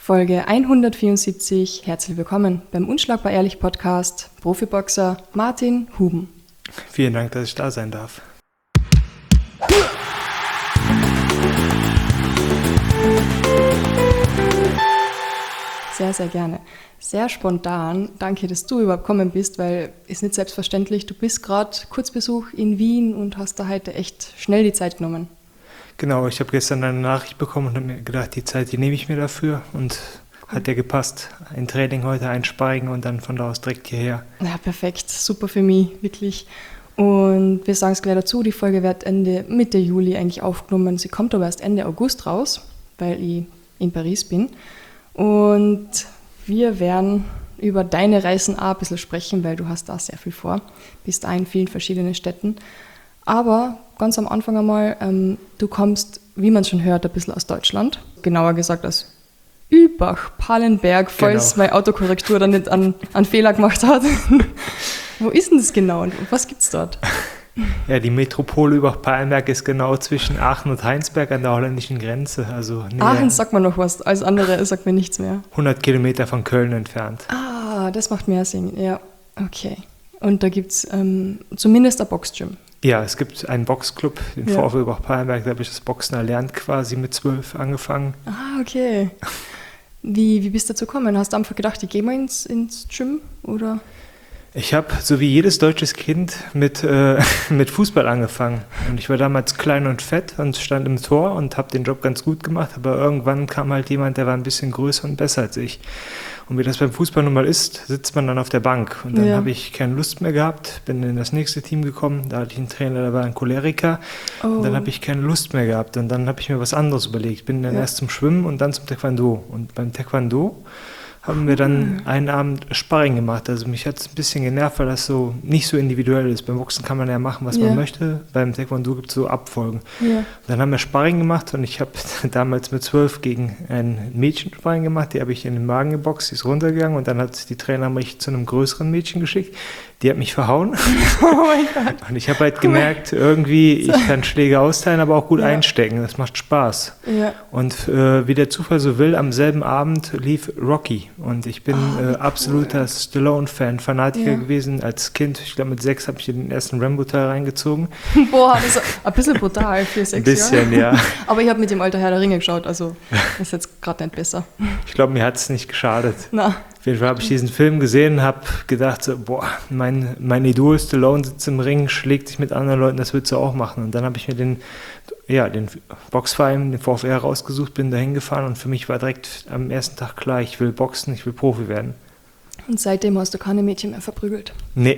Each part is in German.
Folge 174. Herzlich willkommen beim Unschlagbar Ehrlich Podcast. Profiboxer Martin Huben. Vielen Dank, dass ich da sein darf. Sehr, sehr gerne. Sehr spontan. Danke, dass du überhaupt gekommen bist, weil es nicht selbstverständlich. Du bist gerade Kurzbesuch in Wien und hast da heute echt schnell die Zeit genommen. Genau, ich habe gestern eine Nachricht bekommen und habe mir gedacht, die Zeit, die nehme ich mir dafür und hat ja gepasst. Ein Training heute, ein Sparring und dann von da aus direkt hierher. Ja, perfekt. Super für mich, wirklich. Und wir sagen es gleich dazu, die Folge wird Mitte Juli eigentlich aufgenommen. Sie kommt aber erst Ende August raus, weil ich in Paris bin. Und wir werden über deine Reisen auch ein bisschen sprechen, weil du hast da sehr viel vor. Bist da in vielen verschiedenen Städten. Aber ganz am Anfang einmal, du kommst, wie man schon hört, ein bisschen aus Deutschland. Genauer gesagt aus Übach-Palenberg, falls meine Autokorrektur da nicht an Fehler gemacht hat. Wo ist denn das genau und was gibt's dort? Ja, die Metropole Übach-Palenberg ist genau zwischen Aachen und Heinsberg an der holländischen Grenze. Also Aachen sagt mir noch was, alles andere sagt mir nichts mehr. 100 Kilometer von Köln entfernt. Ah, das macht mehr Sinn, ja, okay. Und da gibt's zumindest ein Boxgym. Ja, es gibt einen Boxclub, den VfL Übach-Palenberg, da habe ich das Boxen erlernt, quasi mit 12 angefangen. Ah, okay. Wie bist du dazu gekommen? Hast du einfach gedacht, ich gehe mal ins Gym, oder? Ich habe, so wie jedes deutsches Kind, mit Fußball angefangen. Und ich war damals klein und fett und stand im Tor und habe den Job ganz gut gemacht. Aber irgendwann kam halt jemand, der war ein bisschen größer und besser als ich. Und wie das beim Fußball nun mal ist, sitzt man dann auf der Bank. Und dann habe ich keine Lust mehr gehabt, bin in das nächste Team gekommen. Da hatte ich einen Trainer, der war ein Choleriker. Oh. Und dann habe ich keine Lust mehr gehabt. Und dann habe ich mir was anderes überlegt. Bin dann erst zum Schwimmen und dann zum Taekwondo. Und beim Taekwondo haben wir dann einen Abend Sparring gemacht. Also mich hat es ein bisschen genervt, weil das so nicht so individuell ist. Beim Boxen kann man ja machen, was man möchte. Beim Taekwondo gibt es so Abfolgen. Ja. Dann haben wir Sparring gemacht und ich habe damals mit 12 gegen ein Mädchen Sparring gemacht. Die habe ich in den Magen geboxt, die ist runtergegangen und dann hat die Trainer mich zu einem größeren Mädchen geschickt. Die hat mich verhauen. Oh mein Gott. Und ich habe halt gemerkt, irgendwie, ich kann Schläge austeilen, aber auch gut einstecken. Das macht Spaß. Ja. Und wie der Zufall so will, am selben Abend lief Rocky. Und ich bin absoluter Stallone-Fan, Fanatiker gewesen. Als Kind, ich glaube mit 6 habe ich den ersten Rambo-Teil reingezogen. Boah, das ist ein bisschen brutal für 6 Jahre. Ein bisschen, ja. Aber ich habe mit dem Alter Herr der Ringe geschaut, also das ist jetzt gerade nicht besser. Ich glaube, mir hat es nicht geschadet. Na. Auf jeden Fall habe ich diesen Film gesehen, habe gedacht, so, boah, mein Idol Stallone sitzt im Ring, schlägt sich mit anderen Leuten, das würdest du auch machen. Und dann habe ich mir den Boxverein, den VfR rausgesucht, bin da hingefahren und für mich war direkt am ersten Tag klar, ich will boxen, ich will Profi werden. Und seitdem hast du keine Mädchen mehr verprügelt? Nee,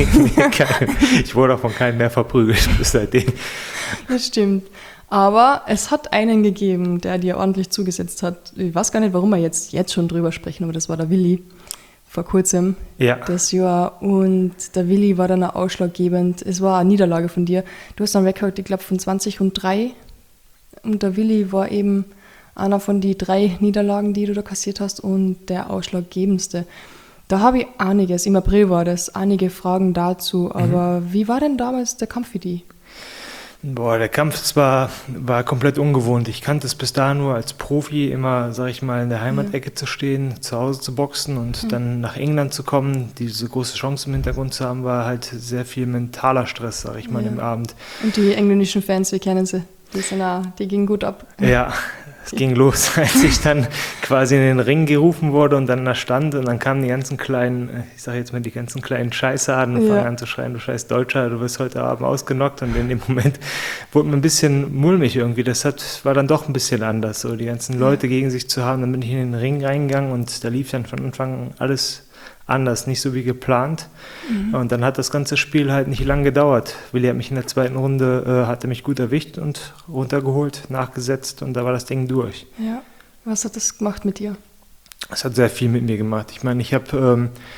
keine. Ich wurde auch von keinem mehr verprügelt bis seitdem. Das stimmt. Aber es hat einen gegeben, der dir ordentlich zugesetzt hat. Ich weiß gar nicht, warum wir jetzt schon drüber sprechen, aber das war der Willi vor kurzem, das Jahr. Und der Willi war dann auch ausschlaggebend. Es war eine Niederlage von dir. Du hast einen Rekord, ich glaube, von 20-3. Und der Willi war eben einer von den 3 Niederlagen, die du da kassiert hast und der ausschlaggebendste. Da habe ich einiges, im April war das, einige Fragen dazu. Aber wie war denn damals der Kampf für dich? Boah, der Kampf, das war komplett ungewohnt. Ich kannte es bis dahin nur als Profi, immer, sag ich mal, in der Heimatecke zu stehen, zu Hause zu boxen und dann nach England zu kommen. Diese große Chance im Hintergrund zu haben, war halt sehr viel mentaler Stress, sag ich mal, im Abend. Und die englischen Fans, wir kennen sie, die gingen gut ab. Ja, es ging los, als ich dann quasi in den Ring gerufen wurde und dann da stand und dann kamen die ganzen kleinen, ich sage jetzt mal die ganzen kleinen Scheißhaden und fangen an zu schreien, du scheiß Deutscher, du wirst heute Abend ausgenockt und in dem Moment wurde mir ein bisschen mulmig irgendwie, war dann doch ein bisschen anders, so die ganzen Leute gegen sich zu haben, dann bin ich in den Ring reingegangen und da lief dann von Anfang an alles anders, nicht so wie geplant. Und dann hat das ganze Spiel halt nicht lang gedauert. Willi hat mich in der zweiten Runde, hatte mich gut erwischt und runtergeholt, nachgesetzt und da war das Ding durch. Ja, was hat das gemacht mit dir? Es hat sehr viel mit mir gemacht. Ich meine, ich habe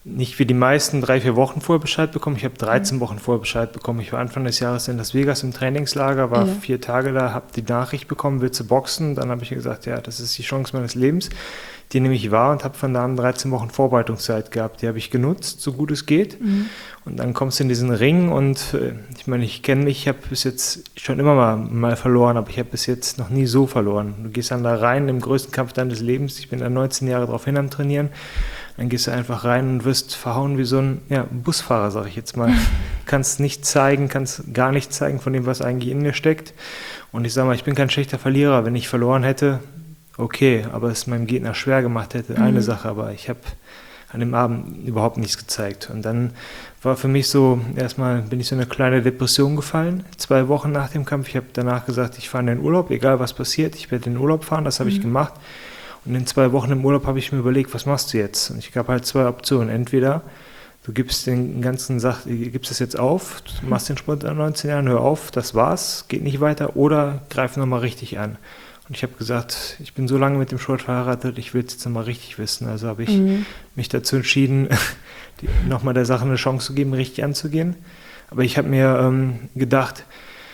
nicht wie die meisten 3-4 Wochen vorher Bescheid bekommen. Ich habe 13 Wochen vorher Bescheid bekommen. Ich war Anfang des Jahres in Las Vegas im Trainingslager, war 4 Tage da, habe die Nachricht bekommen, willst du boxen? Dann habe ich gesagt, ja, das ist die Chance meines Lebens. Die nehme ich wahr und habe von da an 13 Wochen Vorbereitungszeit gehabt. Die habe ich genutzt, so gut es geht. Und dann kommst du in diesen Ring und ich meine, ich kenne mich, ich habe bis jetzt schon immer mal verloren, aber ich habe bis jetzt noch nie so verloren. Du gehst dann da rein im größten Kampf deines Lebens. Ich bin da 19 Jahre drauf hin am Trainieren. Dann gehst du einfach rein und wirst verhauen wie so ein Busfahrer, sage ich jetzt mal. Kannst nicht zeigen, kannst gar nicht zeigen von dem, was eigentlich in dir steckt. Und ich sage mal, ich bin kein schlechter Verlierer. Wenn ich verloren hätte, okay, aber es meinem Gegner schwer gemacht hätte, eine Sache. Aber ich habe an dem Abend überhaupt nichts gezeigt. Und dann war für mich so, erstmal bin ich so in eine kleine Depression gefallen, 2 Wochen nach dem Kampf. Ich habe danach gesagt, ich fahre in den Urlaub, egal was passiert, ich werde in den Urlaub fahren, das habe ich gemacht. Und in 2 Wochen im Urlaub habe ich mir überlegt, was machst du jetzt? Und ich gab halt 2 Optionen. Entweder du gibst den ganzen gibst das jetzt auf, du machst den Sport an 19 Jahren, hör auf, das war's, geht nicht weiter, oder greif nochmal richtig an. Und ich habe gesagt, ich bin so lange mit dem Sport verheiratet, ich will es jetzt nochmal richtig wissen. Also habe ich mich dazu entschieden, nochmal der Sache eine Chance zu geben, richtig anzugehen. Aber ich habe mir gedacht,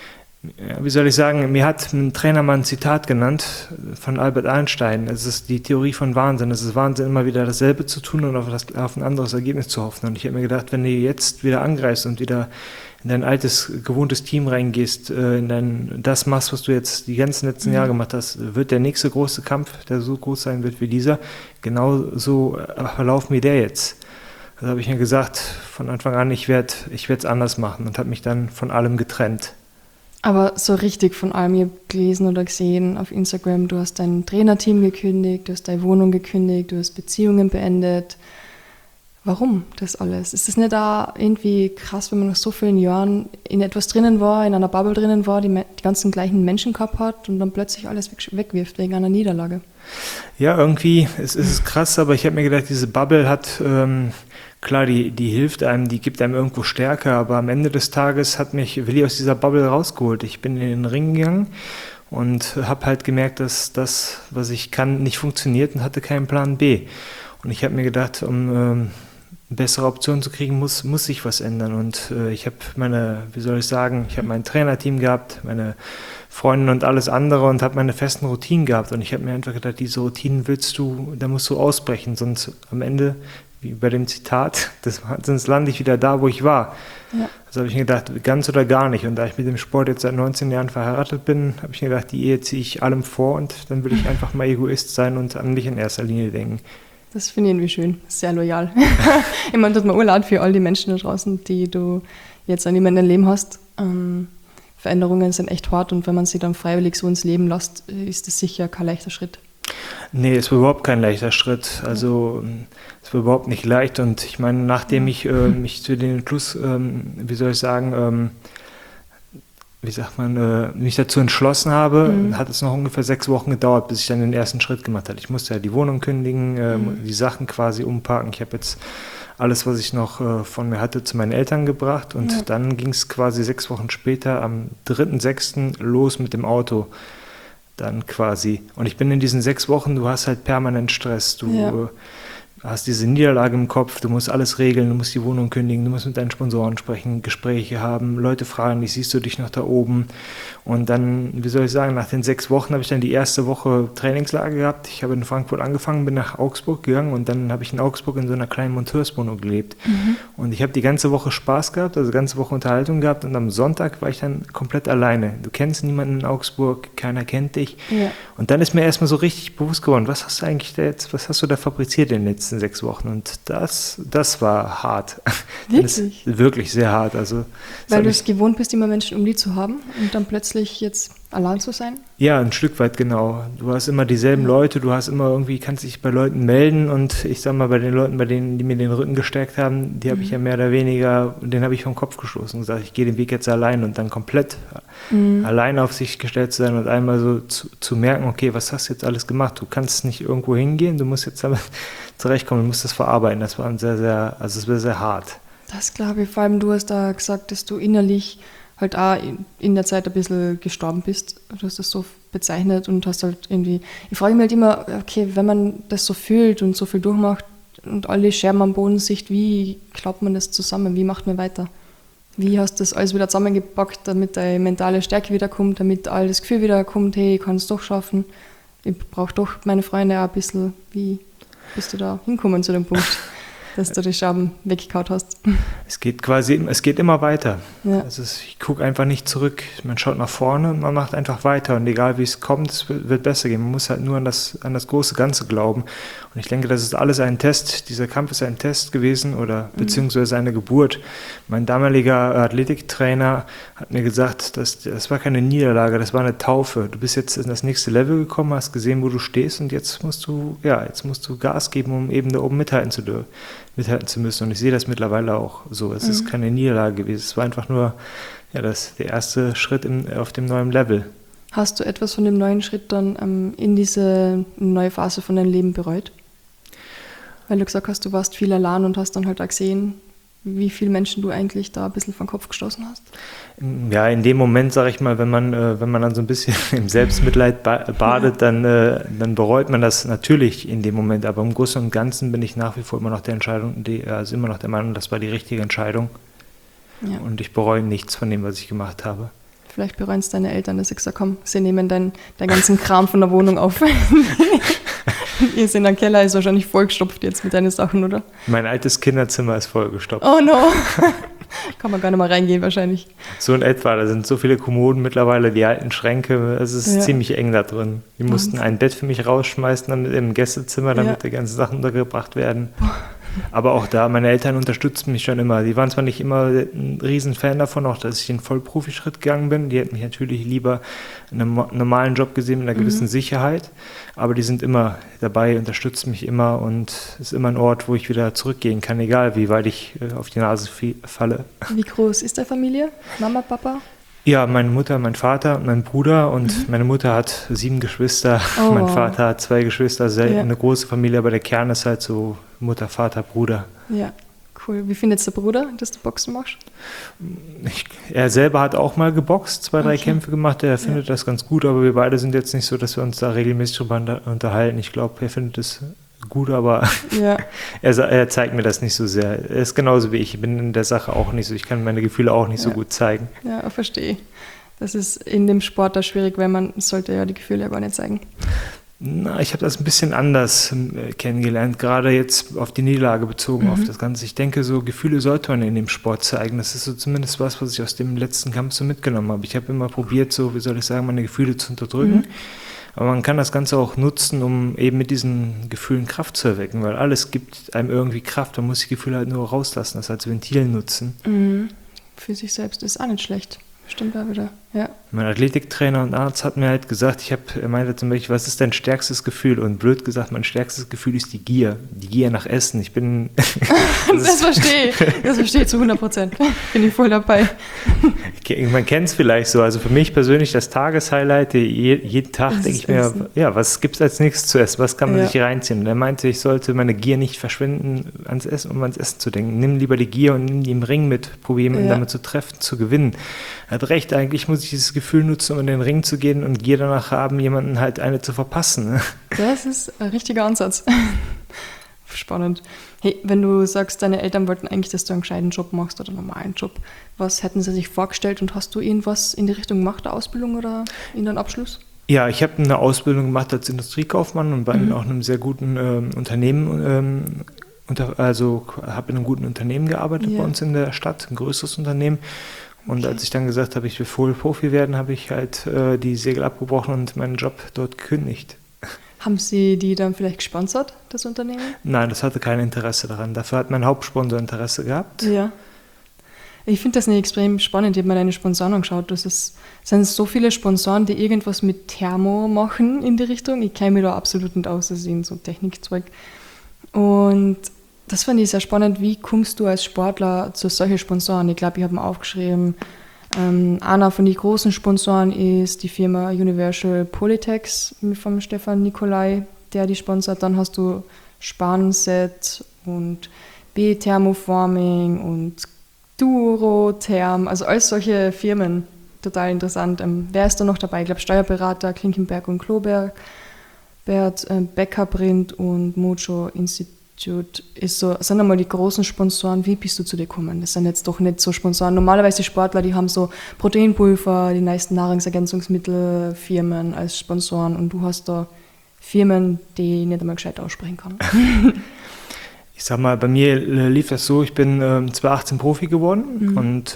wie soll ich sagen, mir hat ein Trainer mal ein Zitat genannt von Albert Einstein. Es ist die Theorie von Wahnsinn. Es ist Wahnsinn, immer wieder dasselbe zu tun und auf ein anderes Ergebnis zu hoffen. Und ich habe mir gedacht, wenn du jetzt wieder angreifst und wieder in dein altes, gewohntes Team reingehst, das machst, was du jetzt die ganzen letzten Jahre gemacht hast, wird der nächste große Kampf, der so groß sein wird wie dieser, genauso verlaufen wie der jetzt. Also habe ich mir gesagt, von Anfang an, ich werde es anders machen und habe mich dann von allem getrennt. Aber so richtig von allem, ich habe gelesen oder gesehen auf Instagram, du hast dein Trainerteam gekündigt, du hast deine Wohnung gekündigt, du hast Beziehungen beendet. Warum das alles? Ist das nicht da irgendwie krass, wenn man nach so vielen Jahren in etwas drinnen war, in einer Bubble drinnen war, die ganzen gleichen Menschen gehabt hat und dann plötzlich alles wegwirft wegen einer Niederlage? Ja, irgendwie es ist krass, aber ich habe mir gedacht, diese Bubble hat... Klar, die hilft einem, die gibt einem irgendwo Stärke, aber am Ende des Tages hat mich Willi aus dieser Bubble rausgeholt. Ich bin in den Ring gegangen und habe halt gemerkt, dass das, was ich kann, nicht funktioniert und hatte keinen Plan B. Und ich habe mir gedacht, um eine bessere Option zu kriegen, muss sich was ändern. Und ich habe ich habe mein Trainerteam gehabt, meine Freundin und alles andere und habe meine festen Routinen gehabt. Und ich habe mir einfach gedacht, diese Routinen da musst du ausbrechen, sonst am Ende... wie bei dem Zitat, sonst lande ich wieder da, wo ich war. Ja. Also habe ich mir gedacht, ganz oder gar nicht. Und da ich mit dem Sport jetzt seit 19 Jahren verheiratet bin, habe ich mir gedacht, die Ehe ziehe ich allem vor und dann will ich einfach mal Egoist sein und an mich in erster Linie denken. Das finde ich irgendwie schön, sehr loyal. Ich meine, tut mir urlaut für all die Menschen da draußen, die du jetzt an jemandem Leben hast. Veränderungen sind echt hart und wenn man sie dann freiwillig so ins Leben lässt, ist das sicher kein leichter Schritt. Nee, es war überhaupt kein leichter Schritt. Also es war überhaupt nicht leicht. Und ich meine, nachdem ich mich zu den Schluss, mich dazu entschlossen habe, hat es noch ungefähr 6 Wochen gedauert, bis ich dann den ersten Schritt gemacht habe. Ich musste ja die Wohnung kündigen, die Sachen quasi umpacken. Ich habe jetzt alles, was ich noch von mir hatte, zu meinen Eltern gebracht. Und dann ging es quasi 6 Wochen später, am 3.6. los mit dem Auto. Dann quasi. Und ich bin in diesen 6 Wochen, du hast halt permanent Stress. Du hast diese Niederlage im Kopf, du musst alles regeln, du musst die Wohnung kündigen, du musst mit deinen Sponsoren sprechen, Gespräche haben, Leute fragen dich, siehst du dich noch da oben? Und dann, nach den 6 Wochen habe ich dann die erste Woche Trainingslager gehabt. Ich habe in Frankfurt angefangen, bin nach Augsburg gegangen und dann habe ich in Augsburg in so einer kleinen Monteurswohnung gelebt. Und ich habe die ganze Woche Spaß gehabt, also die ganze Woche Unterhaltung gehabt und am Sonntag war ich dann komplett alleine. Du kennst niemanden in Augsburg, keiner kennt dich. Ja. Und dann ist mir erstmal so richtig bewusst geworden, was hast du da fabriziert in den letzten 6 Wochen? Und das war hart. Wirklich? Das ist wirklich sehr hart. Also, weil du es gewohnt bist, immer Menschen um die zu haben und dann plötzlich jetzt allein zu sein? Ja, ein Stück weit, genau. Du hast immer dieselben Leute, du hast immer kannst dich bei Leuten melden und ich sag mal, bei den Leuten, die mir den Rücken gestärkt haben, die habe ich ja mehr oder weniger, den habe ich vom Kopf gestoßen und gesagt, ich gehe den Weg jetzt allein und dann komplett allein auf sich gestellt zu sein und einmal so zu merken, okay, was hast du jetzt alles gemacht? Du kannst nicht irgendwo hingehen, du musst jetzt damit zurechtkommen, du musst das verarbeiten. Das war es war sehr hart. Das glaube ich, vor allem du hast da gesagt, dass du innerlich halt auch in der Zeit ein bisschen gestorben bist. Du hast das so bezeichnet und hast halt irgendwie... Ich frage mich halt immer, okay, wenn man das so fühlt und so viel durchmacht, und alle Scherben am Boden siehst, wie klappt man das zusammen, wie macht man weiter? Wie hast du das alles wieder zusammengepackt, damit deine mentale Stärke wiederkommt, damit all das Gefühl wiederkommt, hey, ich kann es doch schaffen, ich brauche doch meine Freunde auch ein bisschen. Wie bist du da hinkommen zu dem Punkt, dass du die Scherben weggekaut hast? Es geht immer weiter. Ja. Also ich gucke einfach nicht zurück. Man schaut nach vorne und man macht einfach weiter. Und egal wie es kommt, es wird besser gehen. Man muss halt nur an das große Ganze glauben. Und ich denke, das ist alles ein Test. Dieser Kampf ist ein Test gewesen oder beziehungsweise eine Geburt. Mein damaliger Athletiktrainer hat mir gesagt, das war keine Niederlage, das war eine Taufe. Du bist jetzt in das nächste Level gekommen, hast gesehen, wo du stehst und jetzt musst du Gas geben, um eben da oben mithalten zu müssen. Und ich sehe das mittlerweile auch so. Es ist keine Niederlage gewesen. Es war einfach nur der erste Schritt auf dem neuen Level. Hast du etwas von dem neuen Schritt dann in diese neue Phase von deinem Leben bereut? Weil du gesagt hast, du warst viel allein und hast dann halt auch gesehen, wie viele Menschen du eigentlich da ein bisschen vom Kopf gestoßen hast? Ja, in dem Moment, sage ich mal, wenn man dann so ein bisschen im Selbstmitleid badet, dann bereut man das natürlich in dem Moment. Aber im Großen und Ganzen bin ich nach wie vor immer noch immer noch der Meinung, das war die richtige Entscheidung. Ja. Und ich bereue nichts von dem, was ich gemacht habe. Vielleicht bereuen es deine Eltern, dass sie gesagt haben, sie nehmen deinen ganzen Kram von der Wohnung auf. Ihr seht, der Keller ist wahrscheinlich vollgestopft jetzt mit deinen Sachen, oder? Mein altes Kinderzimmer ist vollgestopft. Oh no! Kann man gar nicht mal reingehen wahrscheinlich. So in etwa, da sind so viele Kommoden mittlerweile, die alten Schränke, es ist ziemlich eng da drin. Die mussten ein Bett für mich rausschmeißen im Gästezimmer, damit die ganzen Sachen untergebracht werden. Aber auch da, meine Eltern unterstützten mich schon immer. Die waren zwar nicht immer ein Riesenfan davon, auch dass ich den Vollprofischritt gegangen bin. Die hätten mich natürlich lieber in einem normalen Job gesehen, mit einer gewissen Sicherheit. Aber die sind immer dabei, unterstützen mich immer und es ist immer ein Ort, wo ich wieder zurückgehen kann, egal wie weit ich auf die Nase falle. Wie groß ist deine Familie? Mama, Papa? Ja, meine Mutter, mein Vater und mein Bruder und meine Mutter hat 7 Geschwister, mein Vater hat 2 Geschwister, also eine große Familie, aber der Kern ist halt so Mutter, Vater, Bruder. Ja, cool. Wie findet der Bruder, dass du Boxen machst? Er selber hat auch mal geboxt, 2, 3 Kämpfe gemacht, er findet das ganz gut, aber wir beide sind jetzt nicht so, dass wir uns da regelmäßig drüber unterhalten. Ich glaube, er findet es gut, aber er zeigt mir das nicht so sehr. Er ist genauso wie ich bin in der Sache auch nicht so. Ich kann meine Gefühle auch nicht so gut zeigen. Ja, verstehe. Das ist in dem Sport da schwierig, weil man sollte ja die Gefühle ja gar nicht zeigen. Na, ich habe das ein bisschen anders kennengelernt, gerade jetzt auf die Niederlage bezogen, auf das Ganze. Ich denke, so Gefühle sollte man in dem Sport zeigen. Das ist so zumindest was ich aus dem letzten Kampf so mitgenommen habe. Ich habe immer probiert, so, wie soll ich sagen, meine Gefühle zu unterdrücken. Aber man kann das Ganze auch nutzen, um eben mit diesen Gefühlen Kraft zu erwecken, weil alles gibt einem irgendwie Kraft. Man muss die Gefühle halt nur rauslassen, das als Ventil nutzen. Für sich selbst ist auch nicht schlecht. Stimmt da wieder, ja. Mein Athletiktrainer und Arzt hat mir halt gesagt, er meinte zum Beispiel, was ist dein stärkstes Gefühl? Und blöd gesagt, mein stärkstes Gefühl ist die Gier nach Essen. Ich bin... das verstehe ich zu 100%. Bin ich voll dabei. Man kennt es vielleicht so, also für mich persönlich das Tageshighlight, jeden Tag denke ich mir, was gibt es als nächstes zu essen, was kann man sich reinziehen? Und er meinte, ich sollte meine Gier nicht verschwenden, ans Essen zu denken. Nimm lieber die Gier und nimm die im Ring mit, probiere ihn damit zu treffen, zu gewinnen. Er hat recht, eigentlich muss ich dieses Gefühl nutzen, um in den Ring zu gehen und Gier danach haben, jemanden halt eine zu verpassen. Ne? Das ist ein richtiger Ansatz. Spannend. Hey, wenn du sagst, deine Eltern wollten eigentlich, dass du einen gescheiten Job machst oder einen normalen Job, was hätten sie sich vorgestellt und hast du irgendwas in die Richtung gemacht, eine Ausbildung oder in deinen Abschluss? Ja, ich habe eine Ausbildung gemacht als Industriekaufmann und war auch in einem sehr guten Unternehmen, also habe in einem guten Unternehmen gearbeitet bei uns in der Stadt, ein größeres Unternehmen. Und als ich dann gesagt habe, ich will Profi werden, habe ich halt die Segel abgebrochen und meinen Job dort gekündigt. Haben Sie die dann vielleicht gesponsert, das Unternehmen? Nein, das hatte kein Interesse daran. Dafür hat mein Hauptsponsor Interesse gehabt. Ja. Ich finde das nicht extrem spannend. Ich habe mir deine Sponsoren angeschaut. Es sind so viele Sponsoren, die irgendwas mit Thermo machen in die Richtung. Ich kenne mich da absolut nicht aus, das ist in so Technikzeug. Und das fand ich sehr spannend. Wie kommst du als Sportler zu solchen Sponsoren? Ich glaube, ich habe mir aufgeschrieben, einer von den großen Sponsoren ist die Firma Universal Polytex vom Stefan Nicolai, der die sponsert. Dann hast du Spanset und B-Thermoforming und Durotherm, also alles solche Firmen. Total interessant. Wer ist da noch dabei? Ich glaube, Steuerberater, Klinkenberg und Kloberg, Bert, Beckerprint und Mojo Institute. Jude, sind einmal die großen Sponsoren, wie bist du zu dir gekommen? Das sind jetzt doch nicht so Sponsoren. Normalerweise die Sportler, die haben so Proteinpulver, die meisten Nahrungsergänzungsmittelfirmen als Sponsoren und du hast da Firmen, die ich nicht einmal gescheit aussprechen kann. Ich sag mal, bei mir lief das so, ich bin 2018 Profi geworden und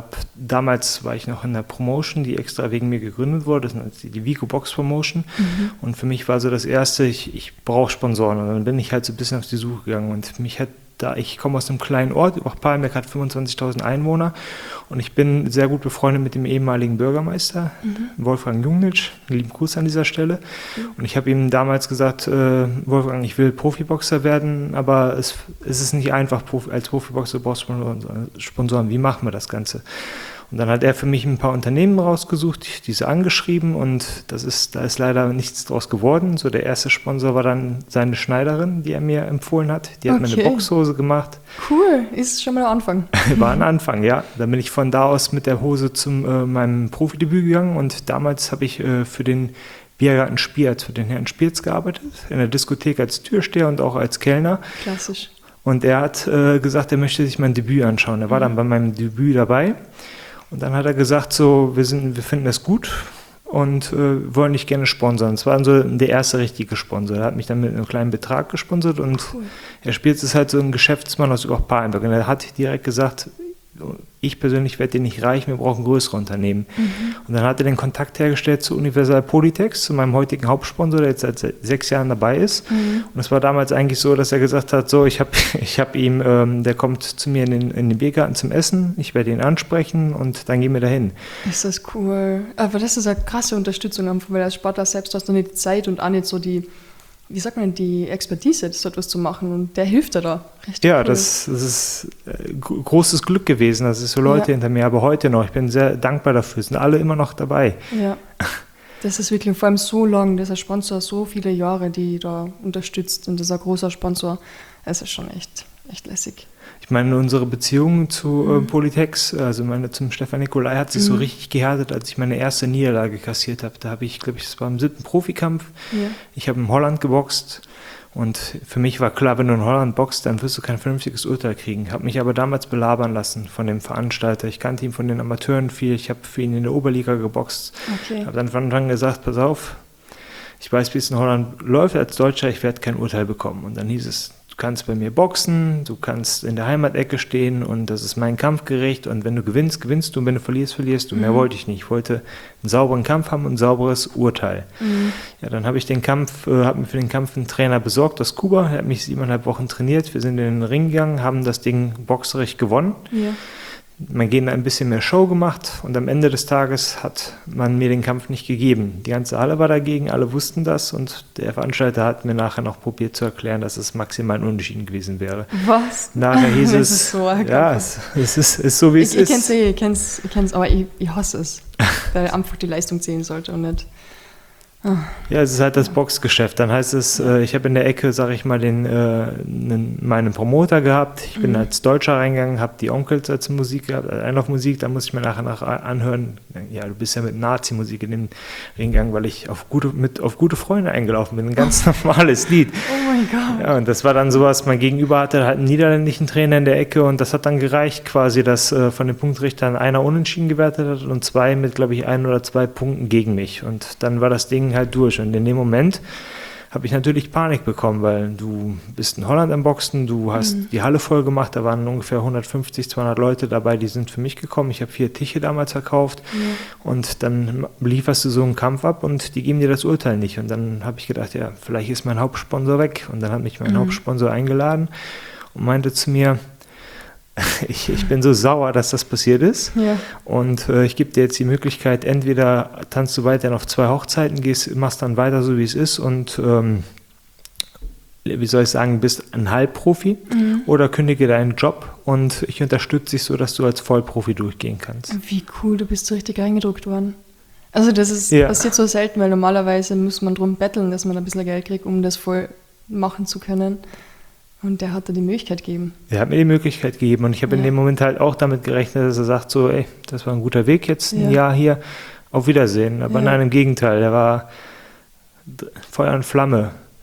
damals war ich noch in der Promotion, die extra wegen mir gegründet wurde, das ist die Vico Box Promotion und für mich war so das Erste, ich brauche Sponsoren und dann bin ich halt so ein bisschen auf die Suche gegangen und ich komme aus einem kleinen Ort, Übach-Palmberg hat 25.000 Einwohner und ich bin sehr gut befreundet mit dem ehemaligen Bürgermeister, Wolfgang Jungnitsch, lieben Gruß an dieser Stelle. Und ich habe ihm damals gesagt, Wolfgang, ich will Profiboxer werden, aber es ist nicht einfach, als Profiboxer brauchst du Sponsoren, wie machen wir das Ganze? Und dann hat er für mich ein paar Unternehmen rausgesucht, diese angeschrieben und da ist leider nichts draus geworden. So der erste Sponsor war dann seine Schneiderin, die er mir empfohlen hat. Die hat mir eine Boxhose gemacht. Cool, ist schon mal der Anfang. War ein Anfang, ja. Dann bin ich von da aus mit der Hose zu meinem Profidebüt gegangen und damals habe ich für den Biergarten Spiez, für den Herrn Spiez gearbeitet, in der Diskothek als Türsteher und auch als Kellner. Klassisch. Und er hat gesagt, er möchte sich mein Debüt anschauen. Er war dann bei meinem Debüt dabei. Und dann hat er gesagt, so, wir finden das gut und wollen dich gerne sponsern. Das war so der erste richtige Sponsor. Er hat mich dann mit einem kleinen Betrag gesponsert und er spielt es halt so ein Geschäftsmann aus Übach-Palmberg. Und er hat direkt gesagt, ich persönlich werde dir nicht reich, wir brauchen größere Unternehmen. Und dann hat er den Kontakt hergestellt zu Universal Polytex, zu meinem heutigen Hauptsponsor, der jetzt seit 6 Jahren dabei ist. Und es war damals eigentlich so, dass er gesagt hat, so, ich hab ihm, der kommt zu mir in den Biergarten zum Essen, ich werde ihn ansprechen und dann gehen wir dahin. Ist das cool. Aber das ist eine krasse Unterstützung, weil als Sportler selbst hast du nicht die Zeit und auch nicht so die Expertise, das etwas zu machen und der hilft dir da. Richtig ja, cool. das ist großes Glück gewesen, dass es so Leute hinter mir, aber heute noch, ich bin sehr dankbar dafür, sind alle immer noch dabei. Ja, das ist wirklich vor allem so lang, das ist ein Sponsor, so viele Jahre, die da unterstützt und das ist ein großer Sponsor, es ist schon echt lässig. Ich meine, unsere Beziehung zu Polytex, also zum Stefan Nicolai, hat sich so richtig gehärtet, als ich meine erste Niederlage kassiert habe. Da habe ich, glaube ich, das war im 7. Profikampf. Ja. Ich habe in Holland geboxt und für mich war klar, wenn du in Holland boxst, dann wirst du kein vernünftiges Urteil kriegen. Habe mich aber damals belabern lassen von dem Veranstalter. Ich kannte ihn von den Amateuren viel. Ich habe für ihn in der Oberliga geboxt. Okay. Habe dann von Anfang an gesagt, pass auf, ich weiß, wie es in Holland läuft als Deutscher, ich werde kein Urteil bekommen. Und dann hieß es, du kannst bei mir boxen, du kannst in der Heimatecke stehen und das ist mein Kampfgericht und wenn du gewinnst, gewinnst du und wenn du verlierst, verlierst du. Mehr wollte ich nicht. Ich wollte einen sauberen Kampf haben und ein sauberes Urteil. Ja, dann habe ich mir für den Kampf einen Trainer besorgt aus Kuba, der hat mich 7,5 Wochen trainiert, wir sind in den Ring gegangen, haben das Ding boxerisch gewonnen. Ja. Man hat ein bisschen mehr Show gemacht und am Ende des Tages hat man mir den Kampf nicht gegeben. Die ganze Halle war dagegen, alle wussten das und der Veranstalter hat mir nachher noch probiert zu erklären, dass es maximal ein Unentschieden gewesen wäre. Was? Nachher hieß es, ist so ja, es ist so, wie es ist. Ich kenn's, aber ich hasse es, weil einfach die Leistung zählen sollte und nicht... Ja, es ist halt das Boxgeschäft. Dann heißt es, ich habe in der Ecke, sage ich mal, meinen Promoter gehabt. Ich bin als Deutscher reingegangen, habe die Onkels als Musik gehabt, Einlaufmusik. Da muss ich mir nachher anhören, ja, du bist ja mit Nazi-Musik in den Ring gegangen, weil ich auf gute Freunde eingelaufen bin. Ein ganz normales Lied. Oh mein Gott. Ja, und das war dann sowas, mein Gegenüber hatte halt einen niederländischen Trainer in der Ecke und das hat dann gereicht quasi, dass von den Punktrichtern einer unentschieden gewertet hat und 2 mit, glaube ich, 1 oder 2 Punkten gegen mich. Und dann war das Ding halt durch. Und in dem Moment habe ich natürlich Panik bekommen, weil du bist in Holland am Boxen, du hast die Halle voll gemacht, da waren ungefähr 150, 200 Leute dabei, die sind für mich gekommen. Ich habe 4 Tische damals verkauft und dann lieferst du so einen Kampf ab und die geben dir das Urteil nicht. Und dann habe ich gedacht, ja, vielleicht ist mein Hauptsponsor weg. Und dann hat mich mein Hauptsponsor eingeladen und meinte zu mir, ich bin so sauer, dass das passiert ist und ich gebe dir jetzt die Möglichkeit, entweder tanzt du weiterhin auf 2 Hochzeiten, machst dann weiter so, wie es ist und wie soll ich sagen, bist ein Halbprofi oder kündige deinen Job und ich unterstütze dich so, dass du als Vollprofi durchgehen kannst. Wie cool, du bist so richtig reingedruckt worden. Also das ist passiert so selten, weil normalerweise muss man drum betteln, dass man ein bisschen Geld kriegt, um das voll machen zu können. Und der hat dir die Möglichkeit gegeben. Der hat mir die Möglichkeit gegeben und ich habe in dem Moment halt auch damit gerechnet, dass er sagt so, ey, das war ein guter Weg jetzt, ein Jahr hier, auf Wiedersehen. Aber nein, im Gegenteil, der war Feuer und Flamme.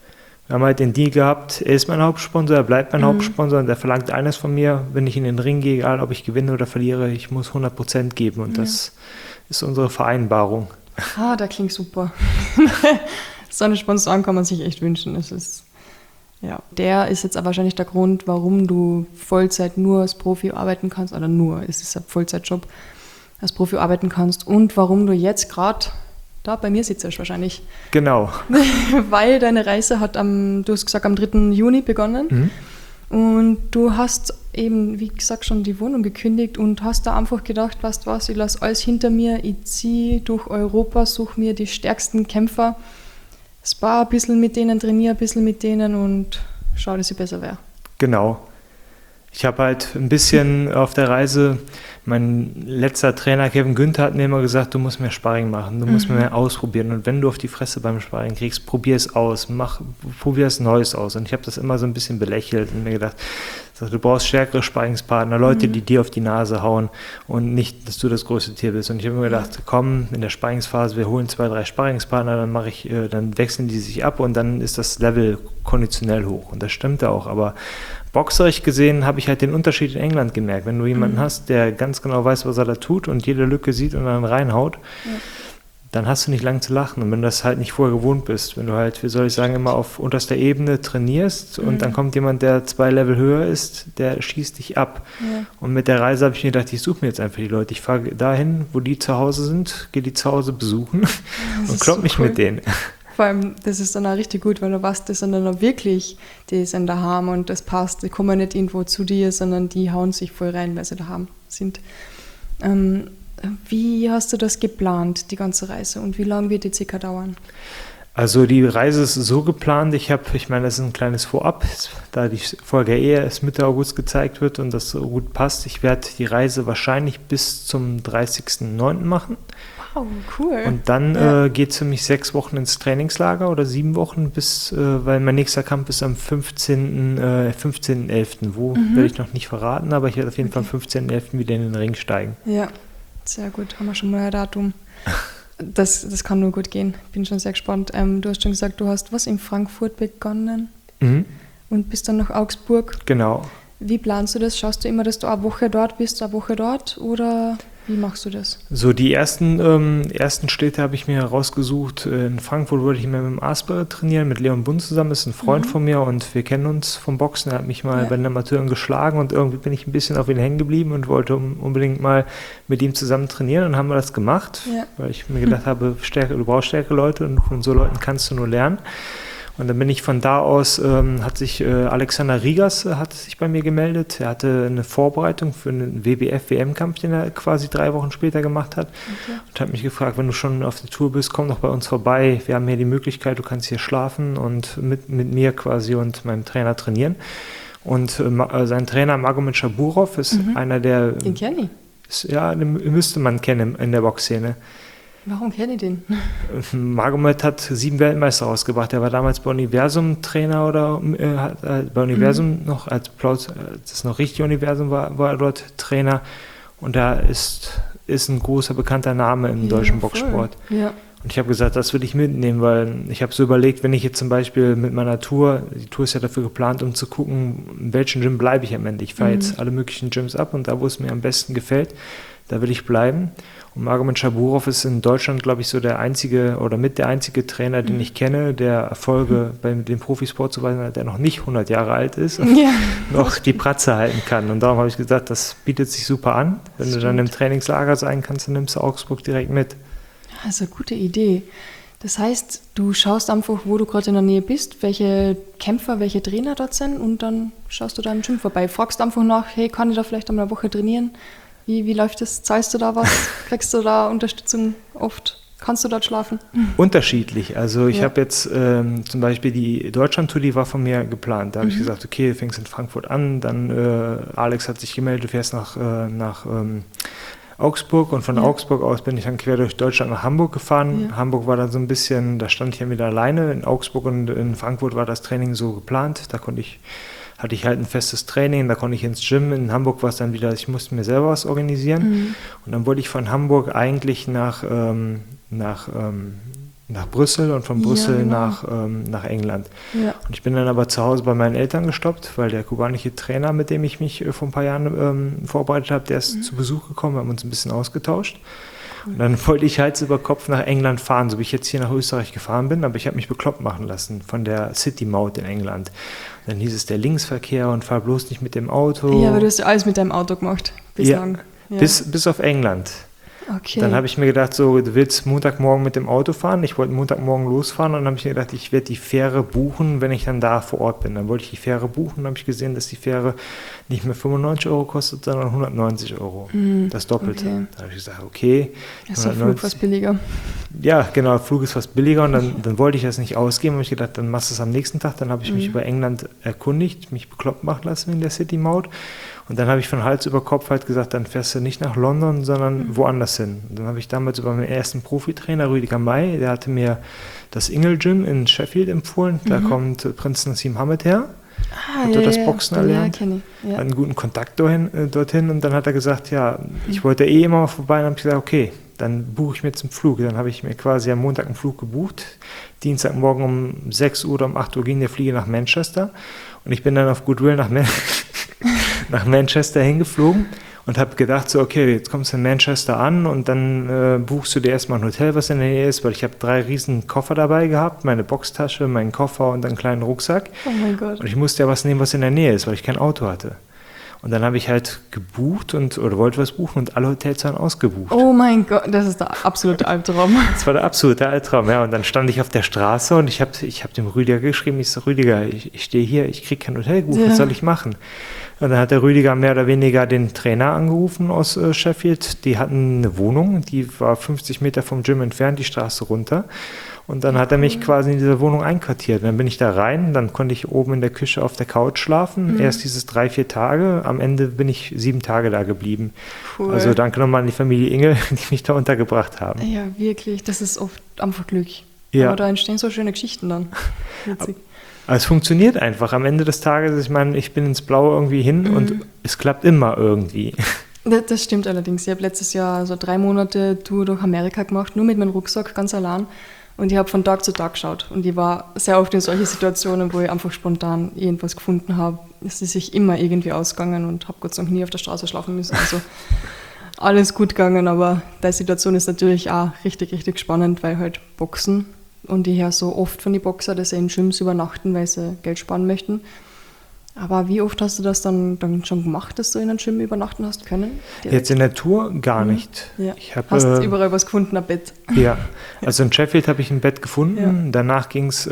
Wir haben halt den Deal gehabt, er ist mein Hauptsponsor, er bleibt mein Hauptsponsor und er verlangt eines von mir, wenn ich in den Ring gehe, egal ob ich gewinne oder verliere, ich muss 100% geben und das ist unsere Vereinbarung. Ah, der klingt super. So eine Sponsoren kann man sich echt wünschen. Der ist jetzt aber wahrscheinlich der Grund, warum du Vollzeit nur als Profi arbeiten kannst, oder es ist ein Vollzeitjob, als Profi arbeiten kannst und warum du jetzt gerade da bei mir sitzt wahrscheinlich. Genau. Weil deine Reise hat du hast gesagt, am 3. Juni begonnen. Und du hast eben, wie gesagt, schon die Wohnung gekündigt und hast da einfach gedacht, weißt du was, ich lasse alles hinter mir, ich ziehe durch Europa, suche mir die stärksten Kämpfer, spar ein bisschen mit denen, trainiere ein bisschen mit denen und schau, dass ich besser wäre. Genau. Ich habe halt ein bisschen auf der Reise, mein letzter Trainer Kevin Günther hat mir immer gesagt, du musst mehr Sparring machen, du musst mehr ausprobieren und wenn du auf die Fresse beim Sparring kriegst, probier es aus, probier es Neues aus und ich habe das immer so ein bisschen belächelt und mir gedacht, du brauchst stärkere Sparringspartner, Leute, die dir auf die Nase hauen und nicht, dass du das größte Tier bist und ich habe mir gedacht, komm, in der Sparringsphase, wir holen 2, 3 Sparringspartner, dann wechseln die sich ab und dann ist das Level konditionell hoch und das stimmte auch, aber boxerisch gesehen habe ich halt den Unterschied in England gemerkt. Wenn du jemanden hast, der ganz genau weiß, was er da tut und jede Lücke sieht und dann reinhaut, dann hast du nicht lange zu lachen. Und wenn du das halt nicht vorher gewohnt bist, wenn du halt, wie soll ich sagen, immer auf unterster Ebene trainierst und dann kommt jemand, der 2 Level höher ist, der schießt dich ab. Ja. Und mit der Reise habe ich mir gedacht, ich suche mir jetzt einfach die Leute. Ich fahre dahin, wo die zu Hause sind, gehe die zu Hause besuchen und klopp mich mit denen. Vor allem, das ist dann auch richtig gut, weil du weißt, das sind dann auch wirklich, die sind daheim und das passt, die kommen nicht irgendwo zu dir, sondern die hauen sich voll rein, weil sie daheim sind. Wie hast du das geplant, die ganze Reise, und wie lange wird die circa dauern? Also die Reise ist so geplant, ich meine, das ist ein kleines Vorab, da die Folge erst Mitte August gezeigt wird und das so gut passt. Ich werde die Reise wahrscheinlich bis zum 30.09. machen. Wow, cool. Und dann geht es für mich 6 Wochen ins Trainingslager oder 7 Wochen, weil mein nächster Kampf ist am 15.11. Wo werde ich noch nicht verraten, aber ich werde auf jeden Fall am 15.11. wieder in den Ring steigen. Ja, sehr gut, haben wir schon mal ein Datum. Das kann nur gut gehen. Bin schon sehr gespannt. Du hast schon gesagt, du hast in Frankfurt begonnen und bist dann nach Augsburg. Genau. Wie planst du das? Schaust du immer, dass du eine Woche dort bist, eine Woche dort, oder wie machst du das? So, die ersten Städte habe ich mir rausgesucht. In Frankfurt wollte ich mehr mit dem Asper trainieren, mit Leon Bund zusammen. Das ist ein Freund von mir und wir kennen uns vom Boxen. Er hat mich mal bei den Amateuren geschlagen und irgendwie bin ich ein bisschen auf ihn hängen geblieben und wollte unbedingt mal mit ihm zusammen trainieren. Und haben wir das gemacht, weil ich mir gedacht habe, du brauchst stärkere Leute und von so Leuten kannst du nur lernen. Und dann bin ich von da aus, hat sich Alexander Rigas hat sich bei mir gemeldet. Er hatte eine Vorbereitung für einen WBF-WM-Kampf, den er quasi 3 Wochen später gemacht hat. Okay. Und hat mich gefragt, wenn du schon auf der Tour bist, komm doch bei uns vorbei. Wir haben hier die Möglichkeit, du kannst hier schlafen und mit mir quasi und meinem Trainer trainieren. Und sein Trainer Magomed Shaburov ist einer der... Den kenne ich. Ja, den müsste man kennen in der Boxszene. Warum kenne ich den? Magomed hat 7 Weltmeister rausgebracht. Er war damals bei Universum Trainer oder bei Universum noch, als das noch richtig Universum war er dort Trainer. Und da ist ein großer, bekannter Name im deutschen Boxsport. Ja. Und ich habe gesagt, das will ich mitnehmen, weil ich habe so überlegt, wenn ich jetzt zum Beispiel mit meiner Tour, die Tour ist ja dafür geplant, um zu gucken, in welchem Gym bleibe ich am Ende. Ich fahre jetzt alle möglichen Gyms ab und da, wo es mir am besten gefällt, da will ich bleiben. Und Magomed Shaburov ist in Deutschland, glaube ich, so der einzige oder mit der einzige Trainer, den ich kenne, der Erfolge bei dem Profisport zuweisen hat, der noch nicht 100 Jahre alt ist und noch die Pratze halten kann. Und darum habe ich gesagt, das bietet sich super an. Wenn du dann im Trainingslager sein kannst, dann nimmst du Augsburg direkt mit. Das ist eine gute Idee. Das heißt, du schaust einfach, wo du gerade in der Nähe bist, welche Kämpfer, welche Trainer dort sind und dann schaust du da im Gym vorbei. Fragst einfach nach, hey, kann ich da vielleicht einmal eine Woche trainieren? Wie läuft das? Zahlst du da was? Kriegst du da Unterstützung oft? Kannst du dort schlafen? Unterschiedlich. Also ich habe jetzt zum Beispiel die Deutschland-Tour, die war von mir geplant. Da habe ich gesagt, okay, du fängst in Frankfurt an, dann Alex hat sich gemeldet, du fährst nach Augsburg und von Augsburg aus bin ich dann quer durch Deutschland nach Hamburg gefahren. Hamburg war dann so ein bisschen, da stand ich ja wieder alleine. In Augsburg und in Frankfurt war das Training so geplant. Da hatte ich halt ein festes Training, da konnte ich ins Gym. In Hamburg war es dann wieder, ich musste mir selber was organisieren. Und dann wollte ich von Hamburg eigentlich nach nach Brüssel und von Brüssel genau. nach England. Ja. Und ich bin dann aber zu Hause bei meinen Eltern gestoppt, weil der kubanische Trainer, mit dem ich mich vor ein paar Jahren vorbereitet habe, der ist zu Besuch gekommen, wir haben uns ein bisschen ausgetauscht. Und dann wollte ich Hals über Kopf nach England fahren, so wie ich jetzt hier nach Österreich gefahren bin, aber ich habe mich bekloppt machen lassen von der City-Maut in England. Dann hieß es der Linksverkehr und fahr bloß nicht mit dem Auto. Ja, aber du hast ja alles mit deinem Auto gemacht bislang. Ja. Bis auf England. Okay. Dann habe ich mir gedacht, so, du willst Montagmorgen mit dem Auto fahren. Ich wollte Montagmorgen losfahren und dann habe ich mir gedacht, ich werde die Fähre buchen, wenn ich dann da vor Ort bin. Dann wollte ich die Fähre buchen und habe ich gesehen, dass die Fähre nicht mehr 95 Euro kostet, sondern 190 Euro. Das Doppelte. Okay. Da habe ich gesagt, okay. Ist der Flug was billiger? Ja, genau, der Flug ist was billiger und dann wollte ich das nicht ausgeben. Habe ich gedacht, dann machst du es am nächsten Tag. Dann habe ich mich über England erkundigt, mich bekloppt machen lassen wegen der City-Maut. Und dann habe ich von Hals über Kopf halt gesagt, dann fährst du nicht nach London, sondern woanders hin. Und dann habe ich damals über meinen ersten Profitrainer, Rüdiger May, der hatte mir das Ingle Gym in Sheffield empfohlen. Da kommt Prinz Nassim Hamed her. Hat dort das Boxen erlernt. Ja, kenne ich. Ja. Hat einen guten Kontakt dorthin und dann hat er gesagt, ja, ich wollte immer mal vorbei und habe gesagt, okay, dann buche ich mir jetzt einen Flug. Dann habe ich mir quasi am Montag einen Flug gebucht. Dienstagmorgen um 6 Uhr oder um 8 Uhr ging der Flieger nach Manchester und ich bin dann auf Goodwill nach Manchester hingeflogen und habe gedacht, so okay, jetzt kommst du in Manchester an und dann buchst du dir erstmal ein Hotel, was in der Nähe ist, weil ich habe 3 riesen Koffer dabei gehabt, meine Boxtasche, meinen Koffer und einen kleinen Rucksack. Oh mein Gott. Und ich musste ja was nehmen, was in der Nähe ist, weil ich kein Auto hatte. Und dann habe ich halt gebucht oder wollte was buchen und alle Hotels waren ausgebucht. Oh mein Gott, das ist der absolute Albtraum. Das war der absolute Albtraum, ja. Und dann stand ich auf der Straße und ich hab dem Rüdiger geschrieben, ich so, Rüdiger, ich stehe hier, ich kriege kein Hotel gebucht, was soll ich machen? Und dann hat der Rüdiger mehr oder weniger den Trainer angerufen aus Sheffield. Die hatten eine Wohnung, die war 50 Meter vom Gym entfernt, die Straße runter. Und dann hat er mich quasi in dieser Wohnung einquartiert. Und dann bin ich da rein, dann konnte ich oben in der Küche auf der Couch schlafen. Erst dieses 3-4 Tage, am Ende bin ich 7 Tage da geblieben. Cool. Also danke nochmal an die Familie Ingel, die mich da untergebracht haben. Ja, wirklich, das ist oft einfach Glück. Ja. Aber da entstehen so schöne Geschichten dann. Witzig. Aber es funktioniert einfach. Am Ende des Tages, ich meine, ich bin ins Blaue irgendwie hin und es klappt immer irgendwie. Das stimmt allerdings. Ich habe letztes Jahr so 3 Monate Tour durch Amerika gemacht, nur mit meinem Rucksack, ganz allein. Und ich habe von Tag zu Tag geschaut. Und ich war sehr oft in solchen Situationen, wo ich einfach spontan irgendwas gefunden habe. Es ist sich immer irgendwie ausgegangen und habe Gott sei Dank nie auf der Straße schlafen müssen. Also alles gut gegangen, aber die Situation ist natürlich auch richtig, richtig spannend, weil halt Boxen und ich höre so oft von den Boxern, dass sie in Gyms übernachten, weil sie Geld sparen möchten. Aber wie oft hast du das dann schon gemacht, dass du in einem Gym übernachten hast können? Direkt? Jetzt in der Tour gar nicht. Ja. Ich hab, hast überall was gefunden, ein Bett? Ja, also in Sheffield habe ich ein Bett gefunden. Ja. Danach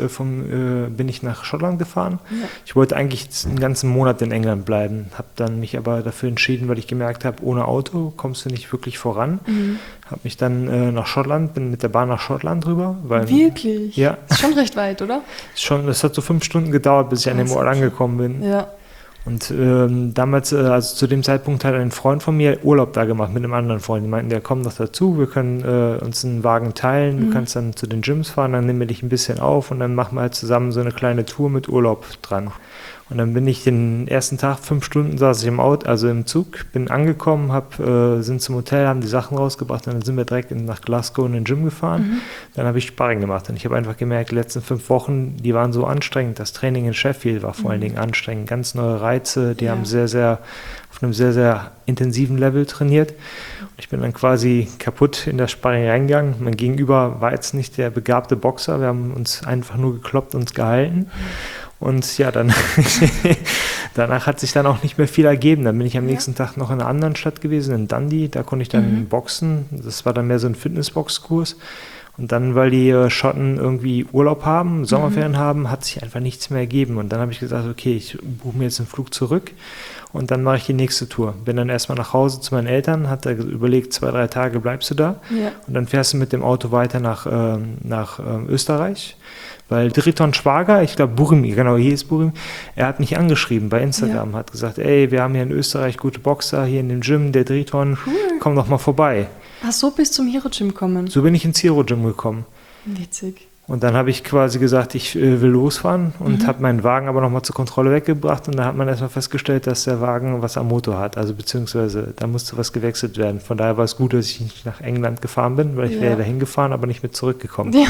bin ich nach Schottland gefahren. Ja. Ich wollte eigentlich einen ganzen Monat in England bleiben, habe dann mich aber dafür entschieden, weil ich gemerkt habe, ohne Auto kommst du nicht wirklich voran. Habe mich dann bin mit der Bahn nach Schottland rüber. Weil, Wirklich? Ja. Ist schon recht weit, oder? Es hat so 5 Stunden gedauert, bis ich an dem Ort angekommen bin. Ja. Und damals, also zu dem Zeitpunkt hat ein Freund von mir Urlaub da gemacht mit einem anderen Freund. Die meinten, der kommt noch dazu, wir können uns einen Wagen teilen, du kannst dann zu den Gyms fahren, dann nehmen wir dich ein bisschen auf und dann machen wir halt zusammen so eine kleine Tour mit Urlaub dran. Und dann bin ich den ersten Tag 5 Stunden saß ich im Auto, also im Zug, bin angekommen, sind zum Hotel, haben die Sachen rausgebracht und dann sind wir direkt nach Glasgow in den Gym gefahren. Dann habe ich Sparring gemacht und ich habe einfach gemerkt, die letzten 5 Wochen, die waren so anstrengend. Das Training in Sheffield war vor allen Dingen anstrengend, ganz neue Reize, die haben auf einem sehr, sehr intensiven Level trainiert. Und ich bin dann quasi kaputt in das Sparring reingegangen. Mein Gegenüber war jetzt nicht der begabte Boxer, wir haben uns einfach nur gekloppt und gehalten. Und ja, dann danach hat sich dann auch nicht mehr viel ergeben. Dann bin ich am nächsten Tag noch in einer anderen Stadt gewesen, in Dundee. Da konnte ich dann boxen. Das war dann mehr so ein Fitnessboxkurs. Und dann, weil die Schotten irgendwie Urlaub haben, Sommerferien haben, hat sich einfach nichts mehr ergeben. Und dann habe ich gesagt, okay, ich buche mir jetzt einen Flug zurück und dann mache ich die nächste Tour. Bin dann erstmal nach Hause zu meinen Eltern, hat da überlegt, 2-3 Tage bleibst du da. Ja. Und dann fährst du mit dem Auto weiter nach Österreich. Weil Driton Schwager, ich glaube Burim, genau, hier ist Burim, er hat mich angeschrieben bei Instagram, hat gesagt, ey, wir haben hier in Österreich gute Boxer, hier in dem Gym, der Driton, komm doch mal vorbei. Ach so, bis zum Hero Gym kommen? So bin ich ins Hero Gym gekommen. Witzig. Und dann habe ich quasi gesagt, ich will losfahren und habe meinen Wagen aber nochmal zur Kontrolle weggebracht. Und da hat man erstmal festgestellt, dass der Wagen was am Motor hat. Also beziehungsweise da musste was gewechselt werden. Von daher war es gut, dass ich nicht nach England gefahren bin, weil ich wäre dahin gefahren, aber nicht mit zurückgekommen. Ja.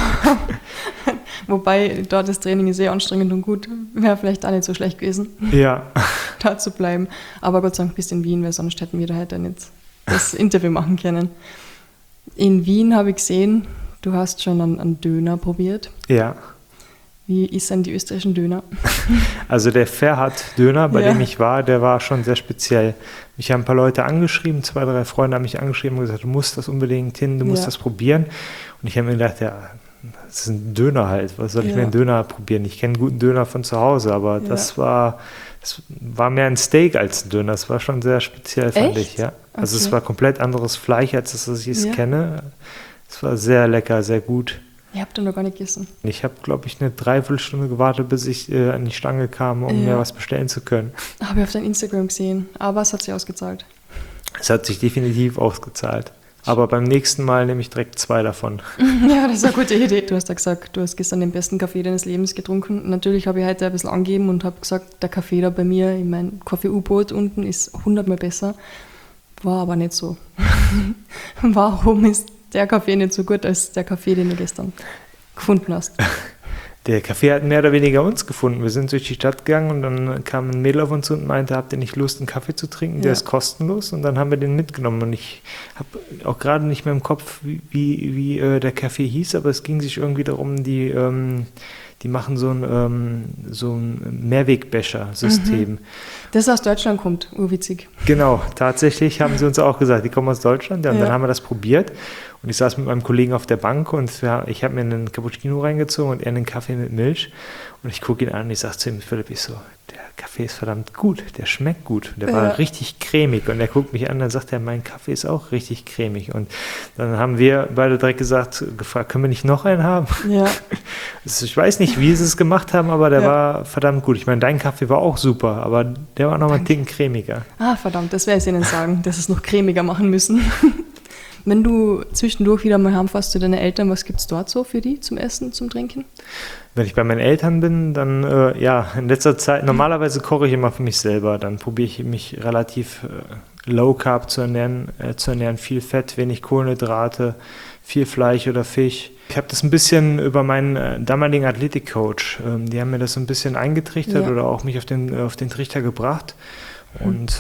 Wobei dort das Training ist sehr anstrengend und gut. Wäre vielleicht auch nicht so schlecht gewesen, da zu bleiben. Aber Gott sei Dank bist du in Wien, weil sonst hätten wir da halt nicht das Interview machen können. In Wien habe ich gesehen, du hast schon einen Döner probiert. Ja. Wie ist denn die österreichischen Döner? Also der Ferhat-Döner, bei dem ich war, der war schon sehr speziell. Mich haben ein paar Leute angeschrieben, 2, 3 Freunde haben mich angeschrieben und gesagt, du musst das unbedingt hin, du musst das probieren. Und ich habe mir gedacht, ja, das ist ein Döner halt. Was soll ich mit einem Döner probieren? Ich kenne einen guten Döner von zu Hause, aber das war mehr ein Steak als ein Döner. Das war schon sehr speziell, fand ich. Ja. Also es war komplett anderes Fleisch, als das, was ich es kenne. Es war sehr lecker, sehr gut. Ihr habt noch gar nicht gegessen. Ich habe, glaube ich, eine Dreiviertelstunde gewartet, bis ich an die Stange kam, um mir was bestellen zu können. Habe ich auf deinem Instagram gesehen. Aber es hat sich ausgezahlt. Es hat sich definitiv ausgezahlt. Aber beim nächsten Mal nehme ich direkt 2 davon. Ja, das ist eine gute Idee. Du hast ja gesagt, du hast gestern den besten Kaffee deines Lebens getrunken. Natürlich habe ich heute ein bisschen angegeben und habe gesagt, der Kaffee da bei mir in meinem Kaffee-U-Boot unten ist 100-mal besser. War aber nicht so. Warum ist der Kaffee nicht so gut als der Kaffee, den du gestern gefunden hast? Der Kaffee hat mehr oder weniger uns gefunden. Wir sind durch die Stadt gegangen und dann kam ein Mädel auf uns zu und meinte, habt ihr nicht Lust, einen Kaffee zu trinken? Der ist kostenlos. Und dann haben wir den mitgenommen. Und ich habe auch gerade nicht mehr im Kopf, wie der Kaffee hieß, aber es ging sich irgendwie darum, die machen so ein Mehrwegbecher-System. Das aus Deutschland kommt, urwitzig. Genau, tatsächlich haben sie uns auch gesagt, die kommen aus Deutschland. Ja, und dann haben wir das probiert. Und ich saß mit meinem Kollegen auf der Bank und ich habe mir einen Cappuccino reingezogen und er einen Kaffee mit Milch. Und ich gucke ihn an und ich sage zu ihm, Philipp, der Kaffee ist verdammt gut, der schmeckt gut. Der war richtig cremig. Und er guckt mich an und dann sagt er, mein Kaffee ist auch richtig cremig. Und dann haben wir beide direkt gefragt, können wir nicht noch einen haben? Ja. Also ich weiß nicht, wie sie es gemacht haben, aber der war verdammt gut. Ich meine, dein Kaffee war auch super, aber der war noch mal ein Ticken cremiger. Ah, verdammt, das werde ich Ihnen sagen, dass es noch cremiger machen müssen. Wenn du zwischendurch wieder mal heimfährst zu deinen Eltern, was gibt es dort so für die zum Essen, zum Trinken? Wenn ich bei meinen Eltern bin, dann in letzter Zeit, normalerweise koche ich immer für mich selber, dann probiere ich mich relativ low carb zu ernähren, viel Fett, wenig Kohlenhydrate, viel Fleisch oder Fisch. Ich habe das ein bisschen über meinen damaligen Athletikcoach, die haben mir das so ein bisschen eingetrichtert oder auch mich auf den Trichter gebracht. Und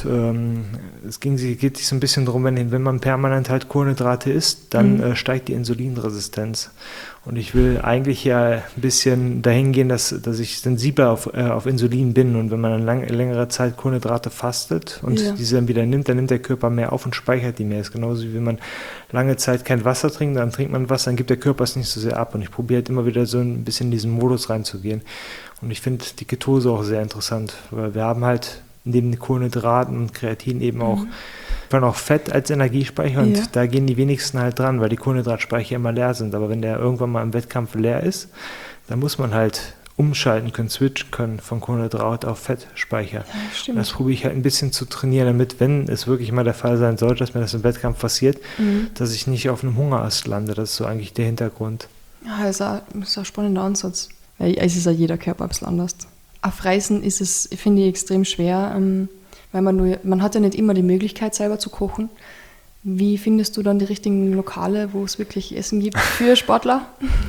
es geht sich so ein bisschen darum, wenn man permanent halt Kohlenhydrate isst, dann steigt die Insulinresistenz. Und ich will eigentlich ja ein bisschen dahin gehen, dass ich sensibler auf Insulin bin. Und wenn man eine längere Zeit Kohlenhydrate fastet und diese dann wieder nimmt, dann nimmt der Körper mehr auf und speichert die mehr. Das ist genauso wie wenn man lange Zeit kein Wasser trinkt, dann trinkt man Wasser, dann gibt der Körper es nicht so sehr ab. Und ich probiere halt immer wieder so ein bisschen in diesen Modus reinzugehen. Und ich finde die Ketose auch sehr interessant, weil wir haben halt neben Kohlenhydraten und Kreatin eben auch Fett als Energiespeicher und da gehen die wenigsten halt dran, weil die Kohlenhydratspeicher immer leer sind. Aber wenn der irgendwann mal im Wettkampf leer ist, dann muss man halt umschalten können, switchen können von Kohlenhydrat auf Fettspeicher. Ja, das probiere ich halt ein bisschen zu trainieren, damit, wenn es wirklich mal der Fall sein sollte, dass mir das im Wettkampf passiert, dass ich nicht auf einem Hungerast lande. Das ist so eigentlich der Hintergrund. Ja, das ist ein spannender Ansatz. Weil es ist ja jeder Körper ein bisschen anders. Auf Reisen ist es, finde ich, extrem schwer, weil man hat ja nicht immer die Möglichkeit, selber zu kochen. Wie findest du dann die richtigen Lokale, wo es wirklich Essen gibt für Sportler?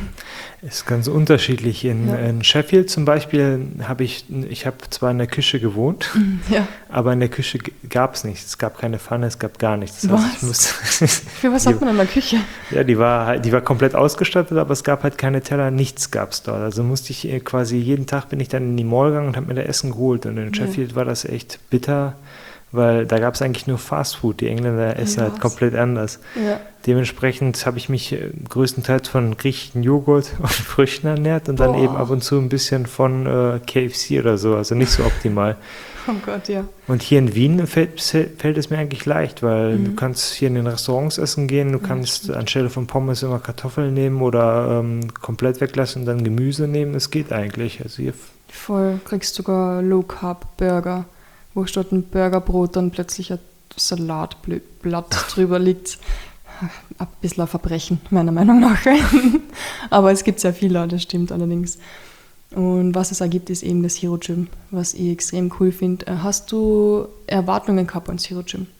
Ist ganz unterschiedlich. In Sheffield zum Beispiel habe ich zwar in der Küche gewohnt, aber in der Küche gab es nichts. Es gab keine Pfanne, es gab gar nichts. Das heißt, für was hat man in der Küche? Ja, die war komplett ausgestattet, aber es gab halt keine Teller, nichts gab es dort. Also musste ich quasi jeden Tag bin ich dann in die Mall gegangen und habe mir da Essen geholt. Und in Sheffield war das echt bitter, weil da gab es eigentlich nur Fastfood. Die Engländer essen halt komplett anders. Ja. Dementsprechend habe ich mich größtenteils von griechischen Joghurt und Früchten ernährt und dann eben ab und zu ein bisschen von KFC oder so, also nicht so optimal. Oh Gott, ja. Und hier in Wien fällt es mir eigentlich leicht, weil du kannst hier in den Restaurants essen gehen, du kannst anstelle von Pommes immer Kartoffeln nehmen oder komplett weglassen und dann Gemüse nehmen. Es geht eigentlich. Also hier voll, kriegst sogar Low-Carb-Burger, wo statt ein Burgerbrot dann plötzlich ein Salatblatt drüber liegt. ein bisschen ein Verbrechen, meiner Meinung nach. Aber es gibt sehr viele, das stimmt allerdings. Und was es ergibt, ist eben das Hero Gym, was ich extrem cool finde. Hast du Erwartungen gehabt ans Hero Gym?